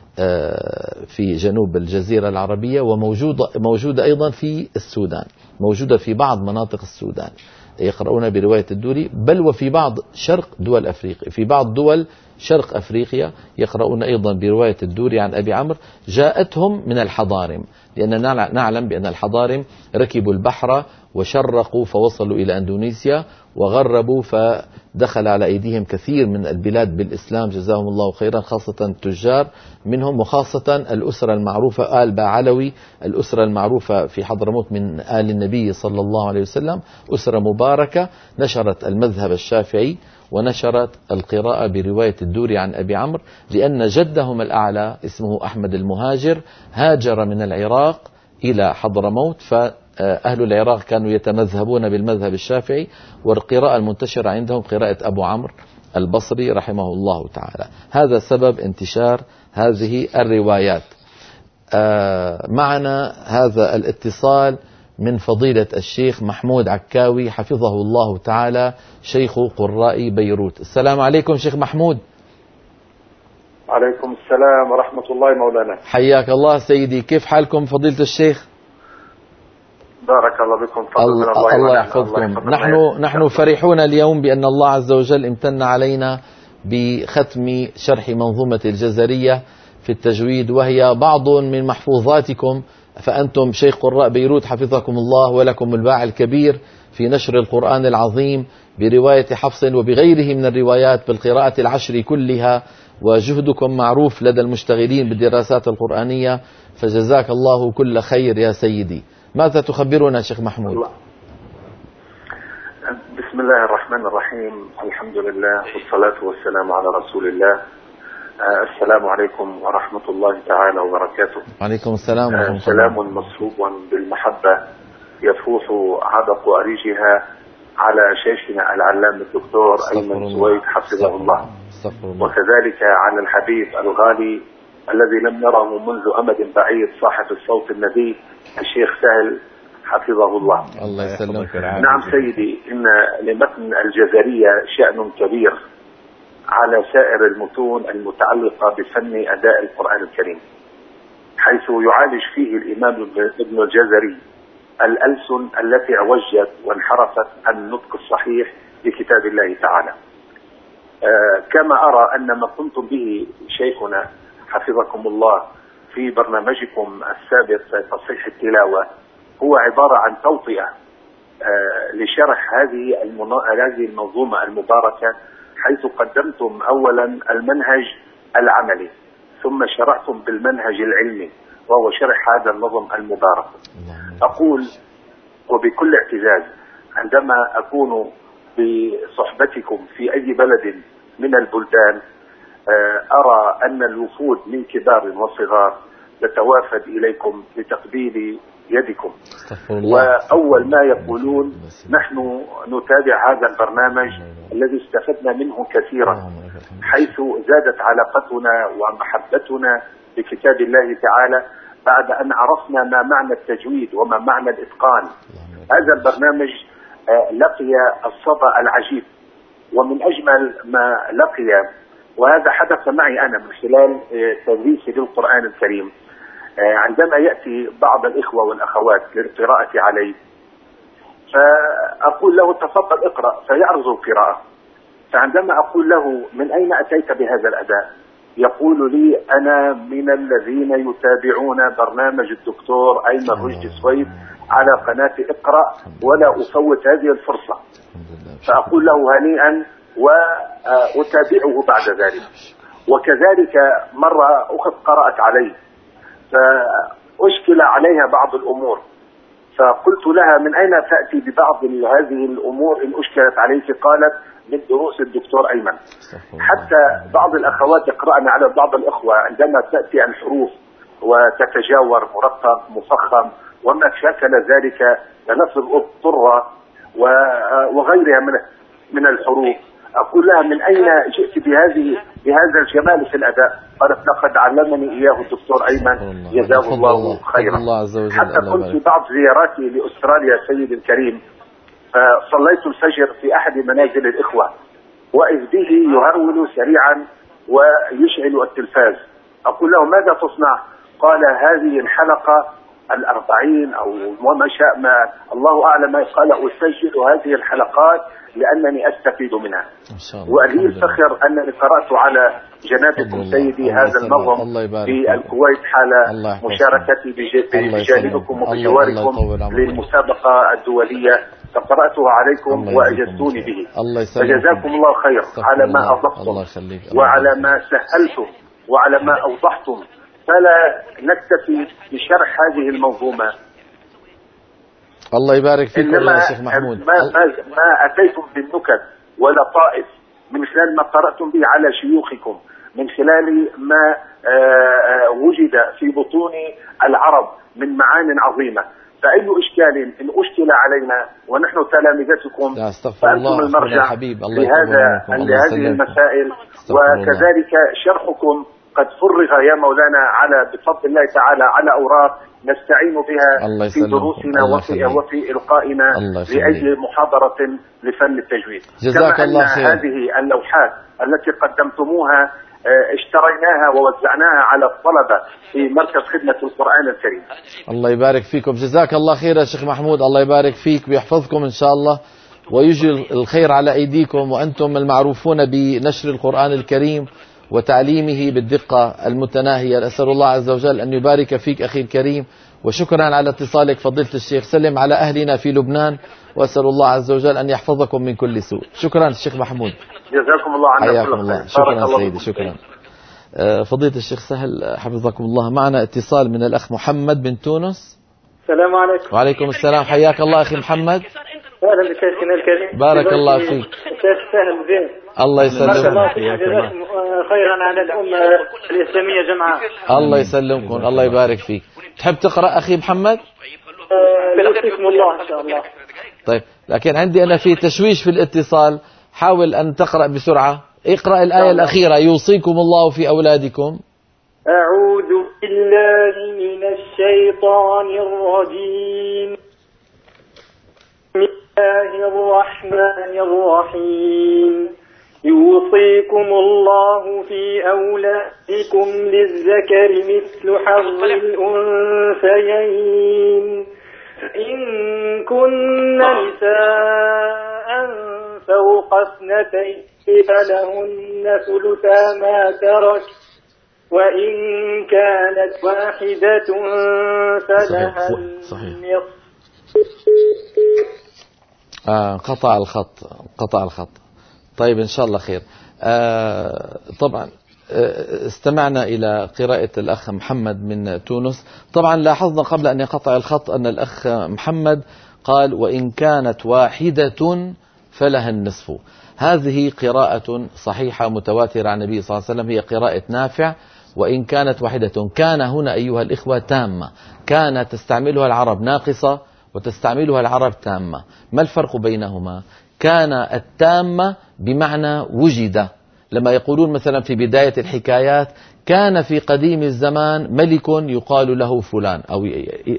في جنوب الجزيرة العربية، وموجودة موجودة أيضا في السودان، موجودة في بعض مناطق السودان يقرؤون برواية الدوري، بل وفي بعض شرق دول أفريقيا، في بعض دول شرق أفريقيا يقرؤون أيضا برواية الدوري عن أبي عمرو. جاءتهم من الحضارم، لأننا نعلم بأن الحضارم ركبوا البحر وشرقوا فوصلوا إلى أندونيسيا وغربوا، فدخل على أيديهم كثير من البلاد بالإسلام جزاهم الله خيرا، خاصة التجار منهم، وخاصة الأسرة المعروفة آل باعلوي، الأسرة المعروفة في حضرموت من آل النبي صلى الله عليه وسلم، أسرة مباركة نشرت المذهب الشافعي ونشرت القراءة برواية الدوري عن أبي عمرو، لأن جدهم الأعلى اسمه أحمد المهاجر هاجر من العراق إلى حضرموت، فأهل العراق كانوا يتمذهبون بالمذهب الشافعي، والقراءة المنتشرة عندهم قراءة أبو عمرو البصري رحمه الله تعالى. هذا سبب انتشار هذه الروايات. معنا هذا الاتصال من فضيلة الشيخ محمود عكاوي حفظه الله تعالى، شيخ قراء بيروت. السلام عليكم شيخ محمود. عليكم السلام ورحمة الله مولانا. حياك الله سيدي، كيف حالكم فضيلة الشيخ؟ بارك الله بكم. فضل الله, الله, الله يحفظكم. نحن نحن فرحون اليوم بأن الله عز وجل امتن علينا بختم شرح منظومة الجزرية في التجويد، وهي بعض من محفوظاتكم فأنتم شيخ قراء بيروت حفظكم الله، ولكم الباع الكبير في نشر القرآن العظيم برواية حفص وبغيره من الروايات بالقراءة العشر كلها، وجهدكم معروف لدى المشتغلين بالدراسات القرآنية، فجزاك الله كل خير يا سيدي. ماذا تخبرنا شيخ محمود؟ بسم الله الرحمن الرحيم، الحمد لله والصلاة والسلام على رسول الله. السلام عليكم ورحمة الله تعالى وبركاته. وعليكم السلام ورحمة الله. سلام مصحوب بالمحبة يفوح عبق أريجها على شيخنا العلامة الدكتور أيمن سويد حفظه الله، وكذلك على الحبيب الغالي الذي لم نره منذ أمد بعيد صاحب الصوت النبي الشيخ سهل حفظه الله. الله يسلمك. نعم سيدي، إن لمتن الجزرية شأن كبير على سائر المتون المتعلقة بفن أداء القرآن الكريم، حيث يعالج فيه الإمام ابن الجزري الألسن التي عوجت وانحرفت عن النطق الصحيح لكتاب الله تعالى. آه كما أرى أن ما قمتم به شيخنا حفظكم الله في برنامجكم السابق تصحيح التلاوة هو عبارة عن توطئة آه لشرح هذه هذه المنظومة المباركة، حيث قدمتم أولا المنهج العملي، ثم شرعتم بالمنهج العلمي وهو شرح هذا النظم المبارك. أقول وبكل اعتزاز عندما أكون بصحبتكم في أي بلد من البلدان أرى أن الوفود من كبار وصغار تتوافد إليكم لتقبيل يدكم، وأول ما يقولون نحن نتابع هذا البرنامج الذي استفدنا منه كثيرا، حيث زادت علاقتنا ومحبتنا بكتاب الله تعالى بعد أن عرفنا ما معنى التجويد وما معنى الإتقان. هذا البرنامج لقي الصدى العجيب، ومن أجمل ما لقي، وهذا حدث معي أنا من خلال تدريسي للقرآن الكريم، عندما يأتي بعض الإخوة والأخوات للقراءة عليه فأقول له تفضل اقرأ، فيعرض القراءة، فعندما أقول له من أين أتيت بهذا الأداء يقول لي أنا من الذين يتابعون برنامج الدكتور أيمن رشدي سويد على قناة اقرأ ولا أفوت هذه الفرصة. فأقول له هنيئا وأتابعه بعد ذلك. وكذلك مرة أخت قرأت عليه فأشكل عليها بعض الأمور، فقلت لها من أين تأتي ببعض هذه الأمور إن أشكلت عليك؟ قالت من دروس الدكتور أيمن. حتى بعض الأخوات يقرأن على بعض الأخوة عندما تأتي الحروف وتتجاور مرتب مفخم وما شكل ذلك تلفظ اضطرة وغيرها من من الحروف، أقول لها من أين جئت بهذه بهذا الجمال في الأداء؟ قالت لقد علمني إياه الدكتور أيمن جزاه الله خيرا. حتى كنت في بعض زياراتي لأستراليا سيد الكريم فصليت الفجر في أحد منازل الإخوة وإذ به يهرول سريعا ويشعل التلفاز. أقول له ماذا تصنع؟ قال هذه الحلقة الأربعين أو وما شاء ما الله أعلم، قال أسجل هذه الحلقات لأنني أستفيد منها، وألي الفخر أنني قرأت على جنابكم سيدي هذا النظم في الكويت حال مشاركتي بجانبكم وبجواركم للمسابقة الدولية، فقرأتها عليكم وأجزتوني به، فجزاكم الله خير على ما أضفتم وعلى ما سهلتم وعلى ما أوضحتم. فلا نكتفي بشرح هذه المنظومة، الله يبارك فيكم يا شيخ محمود. ما, ما, ما أتيتم بالنكت ولطائف من خلال ما قرأتم به على شيوخكم، من خلال ما وجد في بطون العرب من معان عظيمة، فأي إشكال إن أشكل علينا ونحن تلامذتكم فأنتم المرجع لهذا لهذه المسائل، وكذلك شرحكم قد فرغ يا مولانا على بفضل الله تعالى على أوراق نستعين بها في دروسنا وفي, وفي إلقائنا لأي محاضرة لفن التجويد. جزاك الله خير. هذه اللوحات التي قدمتموها اشتريناها ووزعناها على الطلبة في مركز خدمة القرآن الكريم. الله يبارك فيكم، جزاك الله خير يا شيخ محمود، الله يبارك فيك ويحفظكم إن شاء الله ويجي الخير على أيديكم، وأنتم المعروفون بنشر القرآن الكريم وتعليمه بالدقة المتناهية. أسأل الله عز وجل أن يبارك فيك أخي الكريم، وشكرا على اتصالك فضيلة الشيخ. سلم على أهلنا في لبنان، وأسأل الله عز وجل أن يحفظكم من كل سوء. شكرا الشيخ محمود، جزاكم الله عنا حياكم كل الله. خير. شكرا سيدي، شكرا. فضيلة الشيخ سهل حفظكم الله، معنا اتصال من الأخ محمد من تونس. السلام عليكم. وعليكم السلام، حياك الله أخي محمد. أهلا بشيخنا الكريم. بارك الله فيك. شيخ سهل زين. الله يسلمك. جزاكم خيرا على الأمة الإسلامية جمعاء. الله يسلمكم، الله يبارك فيك. تحب تقرأ أخي محمد؟ يوصيكم الله إن شاء الله. طيب، لكن عندي أنا في تشويش في الاتصال، حاول أن تقرأ بسرعة. اقرأ الآية الأخيرة: يوصيكم الله في أولادكم. أعوذ بالله من الشيطان الرجيم. بسم الله الرحمن الرحيم. يوصيكم الله في أولادكم للذكر مثل حظ الأنثيين إن كن نساء فوق اثنتين فلهن ثلثا ما ترك وإن كانت واحدة فلها النصف. آه قطع الخط قطع الخط طيب إن شاء الله خير. آه طبعا آه استمعنا إلى قراءة الأخ محمد من تونس. طبعا لاحظنا قبل أن يقطع الخط أن الأخ محمد قال وإن كانت واحدة فلها النصف. هذه قراءة صحيحة متواترة عن النبي صلى الله عليه وسلم، هي قراءة نافع. وإن كانت واحدة، كان هنا أيها الإخوة تامة، كان تستعملها العرب ناقصة وتستعملها العرب تامة. ما الفرق بينهما؟ كان التامة بمعنى وجد، لما يقولون مثلا في بداية الحكايات كان في قديم الزمان ملك يقال له فلان، أو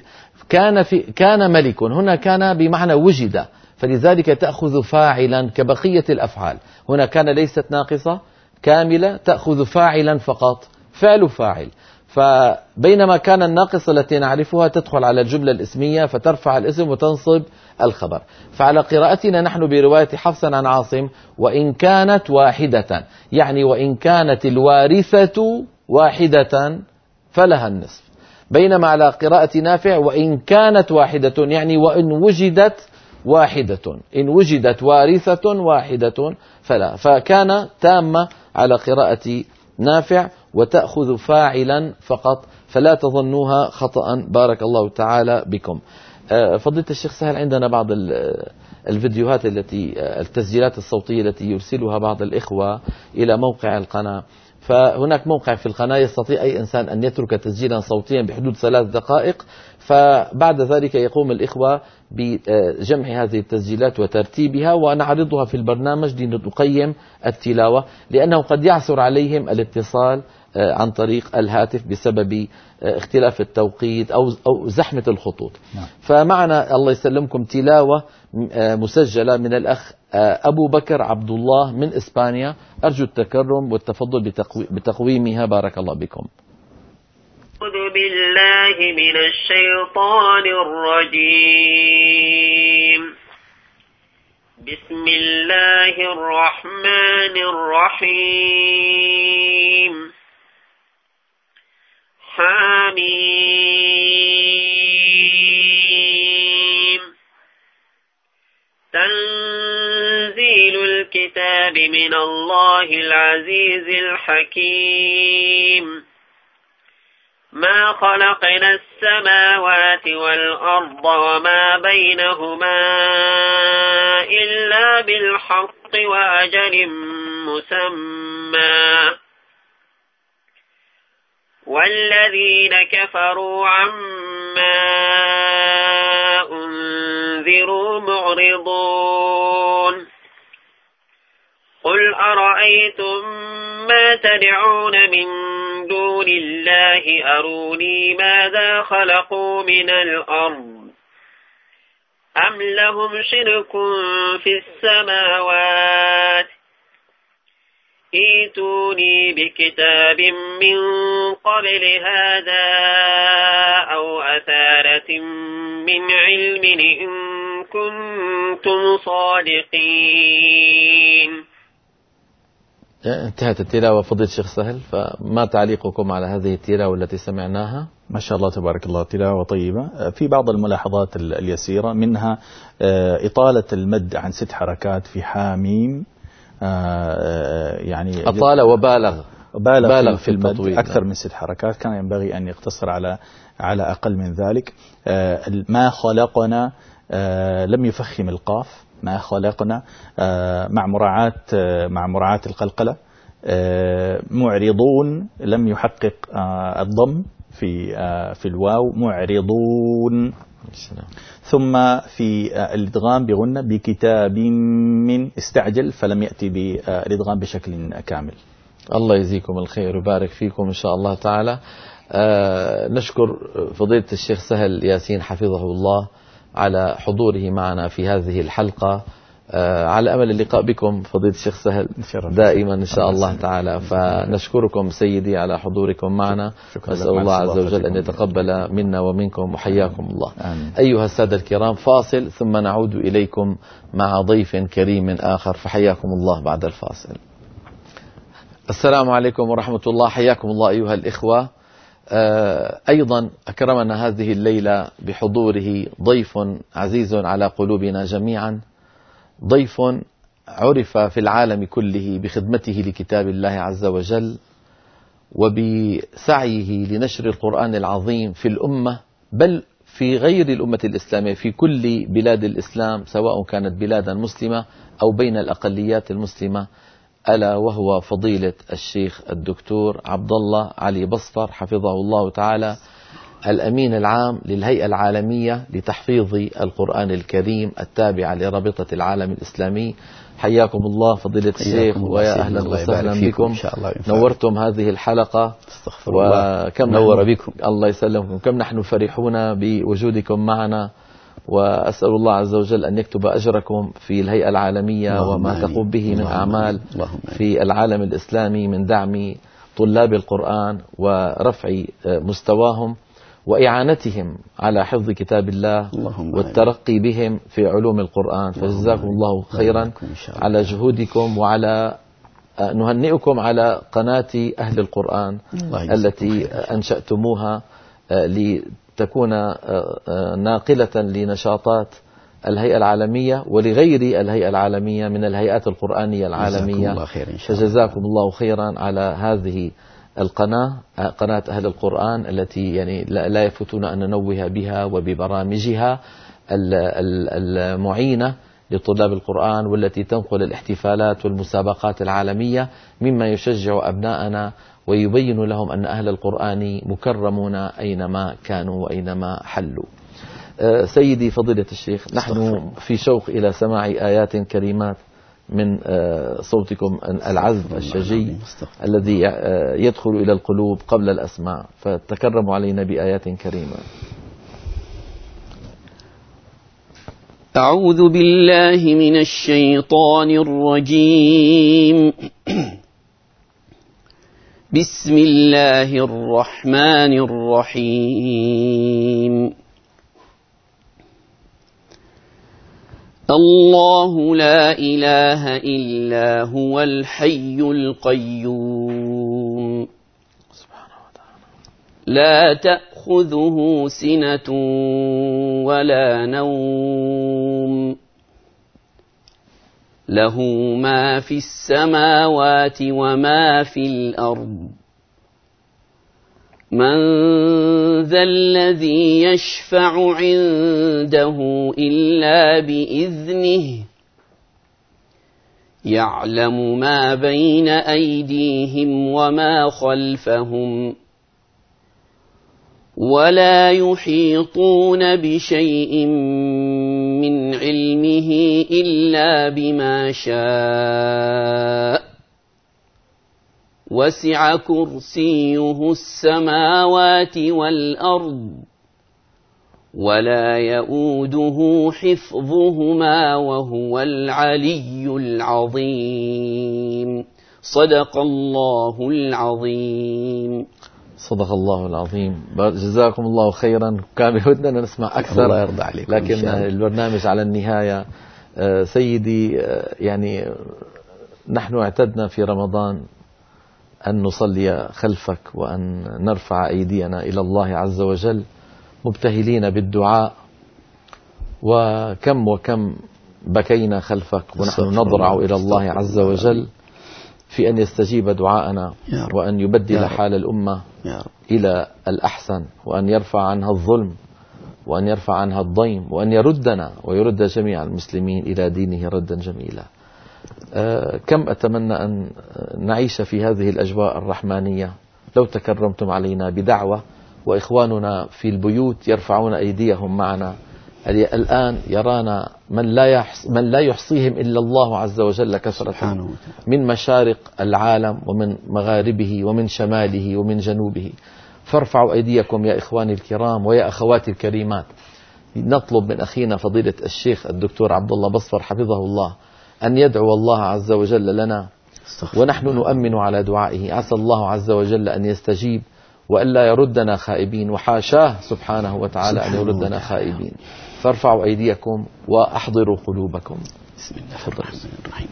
كان في كان ملك، هنا كان بمعنى وجد، فلذلك تأخذ فاعلا كبقية الأفعال. هنا كان ليست ناقصة كاملة، تأخذ فاعلا فقط، فعل فاعل. فبينما كان الناقصة التي نعرفها تدخل على الجملة الاسمية فترفع الاسم وتنصب الخبر. فعلى قراءتنا نحن برواية حفص عن عاصم وإن كانت واحدة، يعني وإن كانت الوارثة واحدة فلها النصف. بينما على قراءة نافع وإن كانت واحدة، يعني وإن وجدت واحدة، إن وجدت وارثة واحدة فلا. فكان تامة على قراءة نافع وتأخذ فاعلا فقط، فلا تظنوها خطأ. بارك الله تعالى بكم. فضيلة الشيخ سهل، عندنا بعض الفيديوهات التي التسجيلات الصوتية التي يرسلها بعض الإخوة إلى موقع القناة. فهناك موقع في القناة يستطيع أي إنسان أن يترك تسجيلا صوتيا بحدود ثلاث دقائق، فبعد ذلك يقوم الإخوة بجمع هذه التسجيلات وترتيبها ونعرضها في البرنامج لنقيم التلاوة، لأنه قد يعثر عليهم الاتصال عن طريق الهاتف بسبب اختلاف التوقيت أو أو زحمة الخطوط. فمعنا الله يسلمكم تلاوة مسجلة من الأخ أبو بكر عبد الله من إسبانيا. أرجو التكرم والتفضل بتقويمها. بارك الله بكم. أعوذ بالله من الشيطان الرجيم. بسم الله الرحمن الرحيم. حميم. تنزيل الكتاب من الله العزيز الحكيم. ما خلقنا السماوات والأرض وما بينهما إلا بالحق وأجل مسمى. والذين كفروا عما أنذروا معرضون. قل أرأيتم ما تدعون من دون الله أروني ماذا خلقوا من الأرض أم لهم شرك في السماوات ائتوني بكتاب من قبل هذا أو أثارة من علم إن كنتم صادقين. انتهت التلاوة فضيلة الشيخ سهل، فما تعليقكم على هذه التلاوة التي سمعناها؟ ما شاء الله تبارك الله، تلاوة طيبة. في بعض الملاحظات اليسيرة منها إطالة المد عن ست حركات في حاميم، يعني أطال وبالغ بالغ, بالغ في, في المد التطويل أكثر من ست حركات، كان ينبغي أن يقتصر على على أقل من ذلك. ما خلقنا لم يفخم القاف، ما خلقنا مع مراعاة مع مراعاة القلقلة. معرضون لم يحقق الضم في في الواو، معرضون. ثم في الادغام بغنة بكتاب من، استعجل فلم يأتي بالادغام بشكل كامل. الله يجزيكم الخير ويبارك فيكم إن شاء الله تعالى. آه نشكر فضيلة الشيخ سهل ياسين حفظه الله على حضوره معنا في هذه الحلقة، آه على أمل اللقاء بكم فضيلة الشيخ سهل دائما إن شاء الله تعالى. فنشكركم سيدي على حضوركم معنا، نسأل الله عز وجل أن يتقبل منا ومنكم وحياكم الله. آمين. أيها السادة الكرام، فاصل ثم نعود إليكم مع ضيف كريم آخر، فحياكم الله بعد الفاصل. السلام عليكم ورحمة الله، حياكم الله أيها الإخوة. أيضا أكرمنا هذه الليلة بحضوره ضيف عزيز على قلوبنا جميعا، ضيف عرف في العالم كله بخدمته لكتاب الله عز وجل وبسعيه لنشر القرآن العظيم في الأمة، بل في غير الأمة الإسلامية، في كل بلاد الإسلام سواء كانت بلادا مسلمة أو بين الأقليات المسلمة، ألا وهو فضيلة الشيخ الدكتور عبد الله علي بصفر حفظه الله تعالى، الأمين العام للهيئة العالمية لتحفيظ القرآن الكريم التابعة لرابطة العالم الإسلامي. حياكم الله فضيلة الشيخ ويا أهلا وسهلا بكم، نورتم هذه الحلقة وكم نور بكم. الله يسلمكم، كم نحن فرحون بوجودكم معنا، وأسأل الله عز وجل أن يكتب أجركم في الهيئة العالمية وما تقوم به من أعمال في العالم الإسلامي من دعم طلاب القرآن ورفع مستواهم وإعانتهم على حفظ كتاب الله والترقي بهم في علوم القرآن. فجزاكم الله خيرا على جهودكم، وعلى نهنئكم على قناة أهل القرآن التي أنشأتموها لتكون ناقلة لنشاطات الهيئة العالمية ولغير الهيئة العالمية من الهيئات القرآنية العالمية. فجزاكم الله خيرا على هذه القناة، قناة أهل القرآن التي يعني لا يفوتون أن ننوه بها وببرامجها المعينة لطلاب القرآن، والتي تنقل الاحتفالات والمسابقات العالمية، مما يشجع أبناءنا ويبين لهم أن أهل القرآن مكرمون أينما كانوا وأينما حلوا. سيدي فضيلة الشيخ، نحن في شوق إلى سماع آيات كريمات من صوتكم العذب الشجي الذي يدخل إلى القلوب قبل الأسماع، فتكرموا علينا بآيات كريمة. أعوذ بالله من الشيطان الرجيم. بسم الله الرحمن الرحيم. الله لا إله إلا هو الحي القيوم لا تأخذه سنة ولا نوم، له ما في السماوات وما في الأرض. من ذا الذي يشفع عنده إلا بإذنه، يعلم ما بين أيديهم وما خلفهم، ولا يحيطون بشيء من علمه إلا بما شاء، وسع كرسيه السماوات والأرض، ولا يؤوده حفظهما وهو العلي العظيم. صدق الله العظيم. صدق الله العظيم. جزاكم الله خيرا. كان بودنا نسمع أكثر، الله يرضى عليكم، لكن البرنامج على النهاية. سيدي يعني نحن اعتدنا في رمضان أن نصلي خلفك وأن نرفع أيدينا إلى الله عز وجل مبتهلين بالدعاء، وكم وكم بكينا خلفك ونحن نضرع إلى الله عز وجل في أن يستجيب دعاءنا وأن يبدل حال الأمة إلى الأحسن، وأن يرفع عنها الظلم وأن يرفع عنها الضيم، وأن يردنا ويرد جميع المسلمين إلى دينه ردا جميلا. أه كم أتمنى أن نعيش في هذه الأجواء الرحمانية لو تكرمتم علينا بدعوة وإخواننا في البيوت يرفعون أيديهم معنا. الآن يرانا من لا يحص من لا يحصيهم إلا الله عز وجل كثرة من مشارق العالم ومن مغاربه ومن شماله ومن جنوبه. فارفعوا أيديكم يا إخواني الكرام ويا أخواتي الكريمات. نطلب من أخينا فضيلة الشيخ الدكتور عبد الله بصفر حفظه الله أن يدعو الله عز وجل لنا، ونحن نؤمن على دعائه. عسى الله عز وجل أن يستجيب وألا يردنا خائبين، وحاشاه سبحانه وتعالى أن يردنا خائبين. فارفعوا أيديكم وأحضروا قلوبكم. بسم الله الرحمن الرحيم.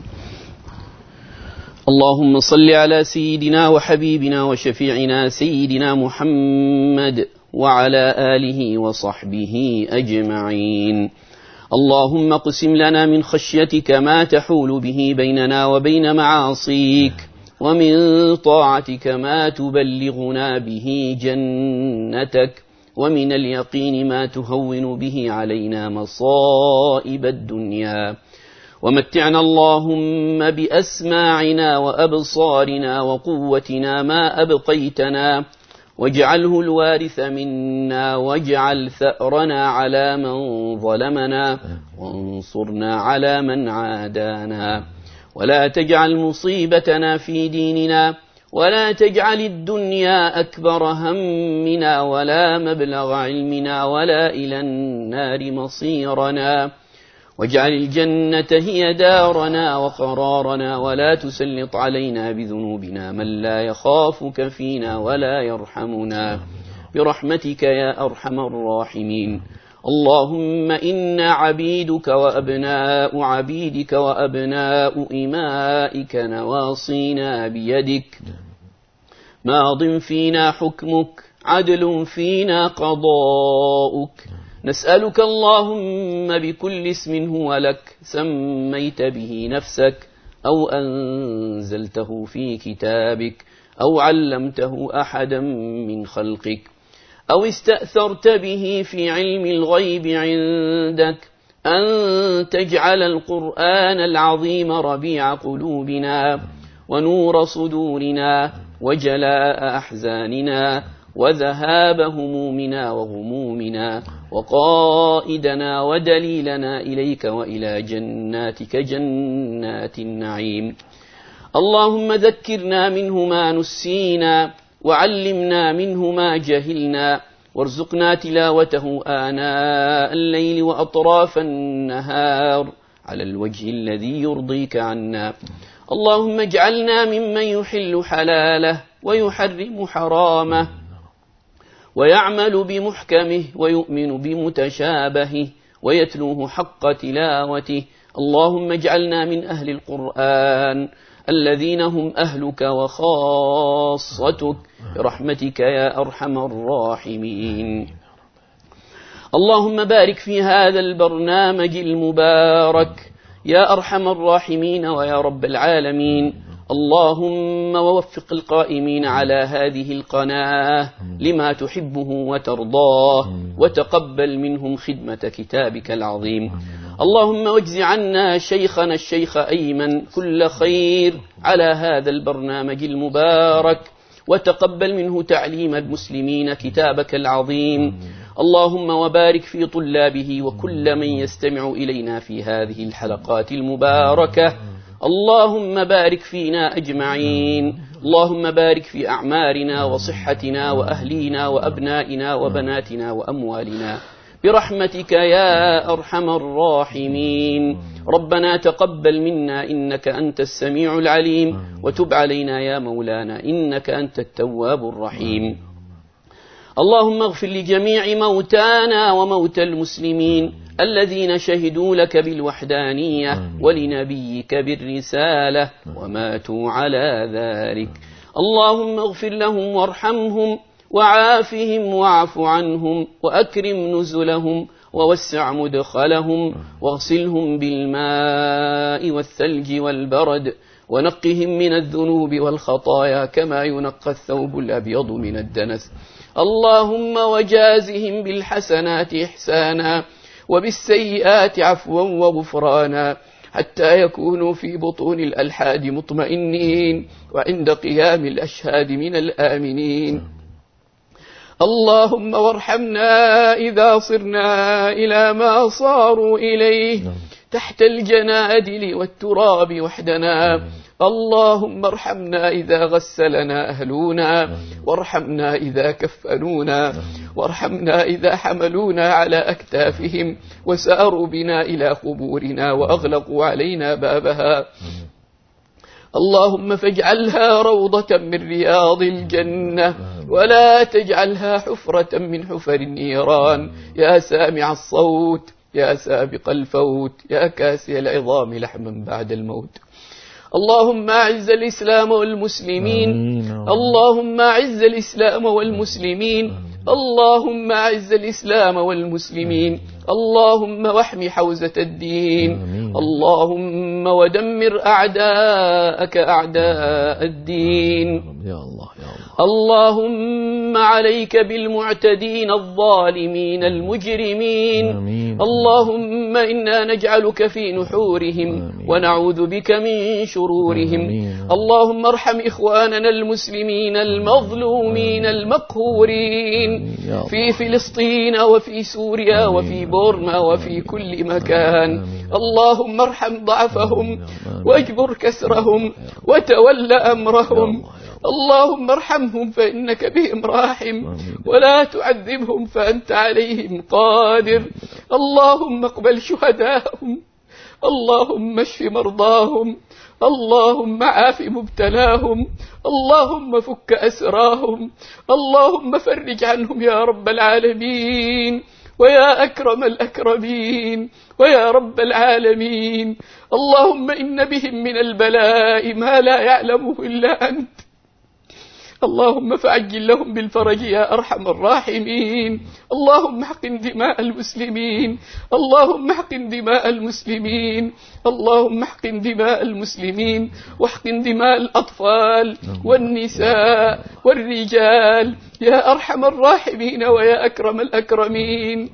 اللهم صل على سيدنا وحبيبنا وشفيعنا سيدنا محمد وعلى آله وصحبه أجمعين. اللهم اقسم لنا من خشيتك ما تحول به بيننا وبين معاصيك، ومن طاعتك ما تبلغنا به جنتك، ومن اليقين ما تهون به علينا مصائب الدنيا. ومتعنا اللهم بأسماعنا وأبصارنا وقوتنا ما أبقيتنا، واجعله الوارث منا، واجعل ثأرنا على من ظلمنا، وانصرنا على من عادانا، ولا تجعل مصيبتنا في ديننا، ولا تجعل الدنيا أكبر همنا ولا مبلغ علمنا ولا إلى النار مصيرنا، واجعل الجنة هي دارنا وقرارنا، ولا تسلط علينا بذنوبنا من لا يخافك فينا ولا يرحمنا، برحمتك يا أرحم الراحمين. اللهم إنا عبيدك وأبناء عبيدك وأبناء إمائك، نواصينا بيدك، ماض فينا حكمك، عدل فينا قضاؤك. نسألك اللهم بكل اسم هو لك سميت به نفسك، أو أنزلته في كتابك، أو علمته أحدا من خلقك، أو استأثرت به في علم الغيب عندك، أن تجعل القرآن العظيم ربيع قلوبنا ونور صدورنا وجلاء أحزاننا وذهاب همومنا وغمومنا، وقائدنا ودليلنا إليك وإلى جناتك جنات النعيم. اللهم ذكرنا منه ما نسينا، وعلمنا منه ما جهلنا، وارزقنا تلاوته آناء الليل وأطراف النهار على الوجه الذي يرضيك عنا. اللهم اجعلنا ممن يحل حلاله ويحرم حرامه، ويعمل بمحكمه ويؤمن بمتشابهه ويتلوه حق تلاوته. اللهم اجعلنا من أهل القرآن الذين هم أهلك وخاصتك، برحمتك يا أرحم الراحمين. اللهم بارك في هذا البرنامج المبارك يا أرحم الراحمين ويا رب العالمين. اللهم ووفق القائمين على هذه القناة لما تحبه وترضاه، وتقبل منهم خدمة كتابك العظيم. اللهم واجز عنا شيخنا الشيخ أيمن كل خير على هذا البرنامج المبارك، وتقبل منه تعليم المسلمين كتابك العظيم. اللهم وبارك في طلابه وكل من يستمع إلينا في هذه الحلقات المباركة. اللهم بارك فينا أجمعين. اللهم بارك في أعمارنا وصحتنا وأهلينا وأبنائنا وبناتنا وأموالنا، برحمتك يا أرحم الراحمين. ربنا تقبل منا إنك أنت السميع العليم، وتب علينا يا مولانا إنك أنت التواب الرحيم. اللهم اغفر لجميع موتانا وموتى المسلمين الذين شهدوا لك بالوحدانية ولنبيك بالرسالة وماتوا على ذلك. اللهم اغفر لهم وارحمهم وعافهم واعف عنهم وأكرم نزلهم ووسع مدخلهم واغسلهم بالماء والثلج والبرد ونقهم من الذنوب والخطايا كما ينقى الثوب الأبيض من الدنس. اللهم وجازهم بالحسنات إحسانا وبالسيئات عفوا وغفرانا حتى يكونوا في بطون الألحاد مطمئنين وعند قيام الأشهاد من الآمنين. اللهم وارحمنا إذا صرنا إلى ما صاروا إليه تحت الجنادل والتراب وحدنا. اللهم ارحمنا إذا غسلنا أهلنا وارحمنا إذا كفنونا وارحمنا إذا حملونا على أكتافهم وساروا بنا إلى قبورنا وأغلقوا علينا بابها. اللهم فاجعلها روضة من رياض الجنة ولا تجعلها حفرة من حفر النيران. يا سامع الصوت يا سابق الفوت يا كاسي العظام لحما بعد الموت. اللهم أعز الإسلام والمسلمين. اللهم أعز الإسلام والمسلمين. اللهم أعز الإسلام والمسلمين. اللهم واحم حوزة الدين. اللهم ودمر أعداءك أعداء الدين. يا الله يا الله. اللهم عليك بالمعتدين الظالمين المجرمين. آمين. اللهم إنا نجعلك في نحورهم آمين. ونعوذ بك من شرورهم. آمين. اللهم ارحم إخواننا المسلمين المظلومين المقهورين في فلسطين وفي سوريا وفي بورما وفي كل مكان. اللهم ارحم ضعفهم واجبر كسرهم وتول أمرهم. اللهم ارحمهم فإنك بهم راحم ولا تعذبهم فأنت عليهم قادر. اللهم اقبل شهداءهم. اللهم اشف مرضاهم. اللهم عاف مبتلاهم. اللهم فك أسراهم. اللهم فرج عنهم يا رب العالمين ويا أكرم الأكرمين ويا رب العالمين. اللهم إن بهم من البلاء ما لا يعلمه إلا أنت. اللهم فعجل لهم بالفرج يا أرحم الراحمين. اللهم احقن دماء المسلمين. اللهم احقن دماء المسلمين. اللهم احقن دماء المسلمين واحقن دماء الأطفال والنساء والرجال يا أرحم الراحمين ويا أكرم الأكرمين.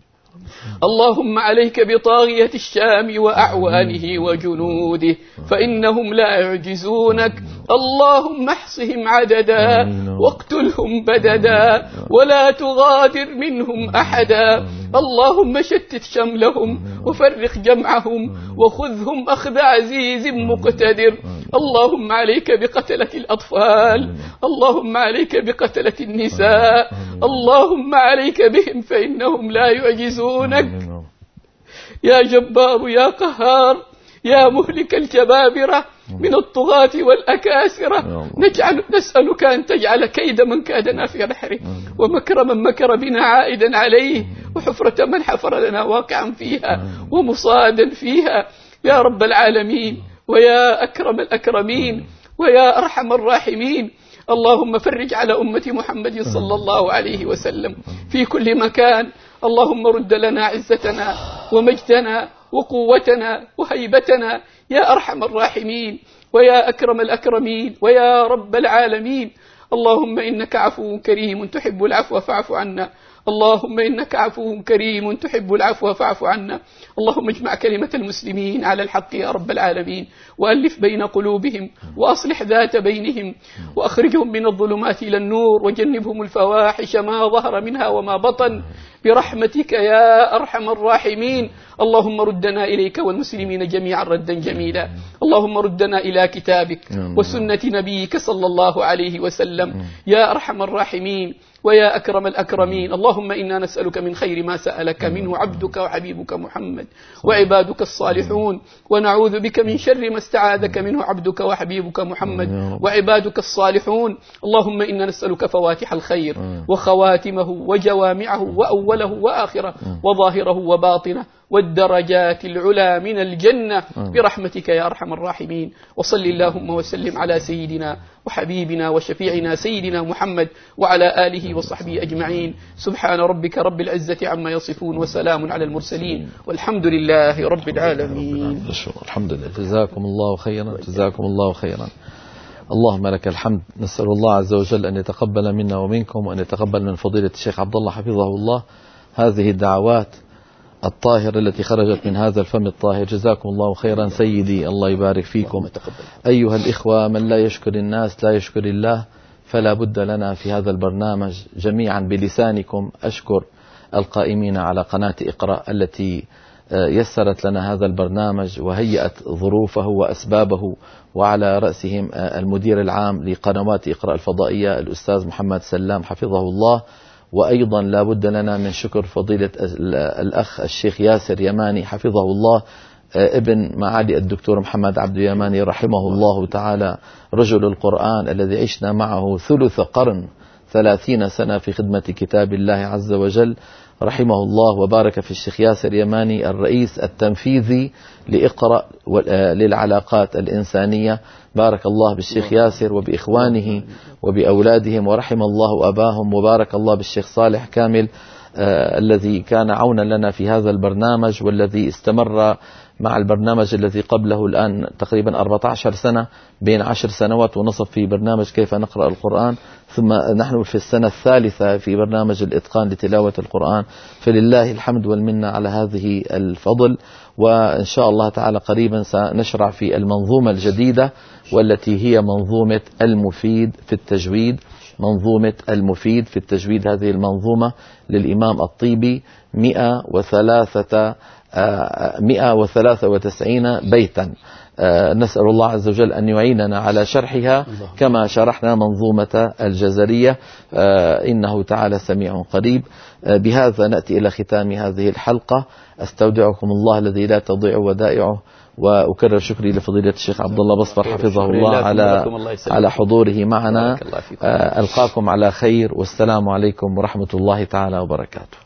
اللهم عليك بطاغية الشام وأعوانه وجنوده فإنهم لا يعجزونك. اللهم احصهم عددا واقتلهم بددا ولا تغادر منهم أحدا. اللهم شتت شملهم وفرق جمعهم وخذهم أخذ عزيز مقتدر. اللهم عليك بقتلة الأطفال. اللهم عليك بقتلة النساء. اللهم عليك بهم فإنهم لا يعجزونك. يا جبار يا قهار يا مهلك الجبابرة من الطغاة والأكاسرة نجعل نسألك أن تجعل كيد من كادنا في نحره ومكر من مكر بنا عائدا عليه وحفرة من حفر لنا واقعا فيها ومصادا فيها يا رب العالمين ويا أكرم الأكرمين ويا أرحم الراحمين. اللهم فرج على أمة محمد صلى الله عليه وسلم في كل مكان. اللهم رد لنا عزتنا ومجدنا وقوتنا وهيبتنا يا أرحم الراحمين ويا أكرم الأكرمين ويا رب العالمين. اللهم إنك عفو كريم تحب العفو فاعف عنا. اللهم إنك عفو كريم تحب العفو فاعف عنا. اللهم اجمع كلمة المسلمين على الحق يا رب العالمين وألف بين قلوبهم وأصلح ذات بينهم وأخرجهم من الظلمات إلى النور وجنبهم الفواحش ما ظهر منها وما بطن برحمتك يا أرحم الراحمين. اللهم ردنا إليك والمسلمين جميعا ردا جميلا. اللهم ردنا إلى كتابك وسنة نبيك صلى الله عليه وسلم يا أرحم الراحمين ويا أكرم الأكرمين. اللهم إنا نسألك من خير ما سألك منه عبدك وحبيبك محمد وعبادك الصالحون، ونعوذ بك من شر ما استعاذك منه عبدك وحبيبك محمد وعبادك الصالحون. اللهم إنا نسألك فواتح الخير وخواتمه وجوامعه وأوله وآخره وظاهره وباطنه والدرجات العلى من الجنة برحمتك يا أرحم الراحمين. وصل اللهم وسلم على سيدنا وحبيبنا وشفيعنا سيدنا محمد وعلى آله وصحبه أجمعين. سبحان ربك رب العزة عما يصفون وسلام على المرسلين والحمد لله رب العالمين. الحمد لله. جزاكم الله خيرا، جزاكم الله خيرا. اللهم لك الحمد. نسأل الله عز وجل أن يتقبل منا ومنكم، وأن يتقبل من فضيلة الشيخ عبد الله حفظه الله هذه الدعوات الطاهرة التي خرجت من هذا الفم الطاهر. جزاكم الله خيرا سيدي، الله يبارك فيكم. أيها الإخوة، من لا يشكر الناس لا يشكر الله، فلا بد لنا في هذا البرنامج جميعا بلسانكم أشكر القائمين على قناة إقرأ التي يسرت لنا هذا البرنامج وهيئت ظروفه وأسبابه، وعلى رأسهم المدير العام لقنوات إقرأ الفضائية الأستاذ محمد سلام حفظه الله. وأيضا لا بد لنا من شكر فضيلة الأخ الشيخ ياسر يماني حفظه الله، ابن معالي الدكتور محمد عبد يماني رحمه الله تعالى، رجل القرآن الذي عشنا معه ثلث قرن ثلاثين سنة في خدمة كتاب الله عز وجل، رحمه الله وبارك في الشيخ ياسر يماني الرئيس التنفيذي لإقرأ للعلاقات الإنسانية. بارك الله بالشيخ ياسر وبإخوانه وبأولادهم، ورحم الله أباهم، وبارك الله بالشيخ صالح كامل آه الذي كان عونا لنا في هذا البرنامج، والذي استمر مع البرنامج الذي قبله الآن تقريبا أربعة عشر سنة، بين عشر سنوات ونصف في برنامج كيف نقرأ القرآن، ثم نحن في السنة الثالثة في برنامج الإتقان لتلاوة القرآن. فلله الحمد والمنة على هذه الفضل. وإن شاء الله تعالى قريبا سنشرع في المنظومة الجديدة، والتي هي منظومة المفيد في التجويد. منظومة المفيد في التجويد، هذه المنظومة للإمام الطيبي مئة وثلاثة مئة وثلاثة وتسعين بيتا. نسأل الله عز وجل أن يعيننا على شرحها كما شرحنا منظومة الجزرية، إنه تعالى سميع قريب. بهذا نأتي إلى ختام هذه الحلقة. أستودعكم الله الذي لا تضيع ودائعه، وأكرر شكري لفضيلة الشيخ عبد الله بصفر حفظه الله على على حضوره معنا. ألقاكم على خير، والسلام عليكم ورحمة الله تعالى وبركاته.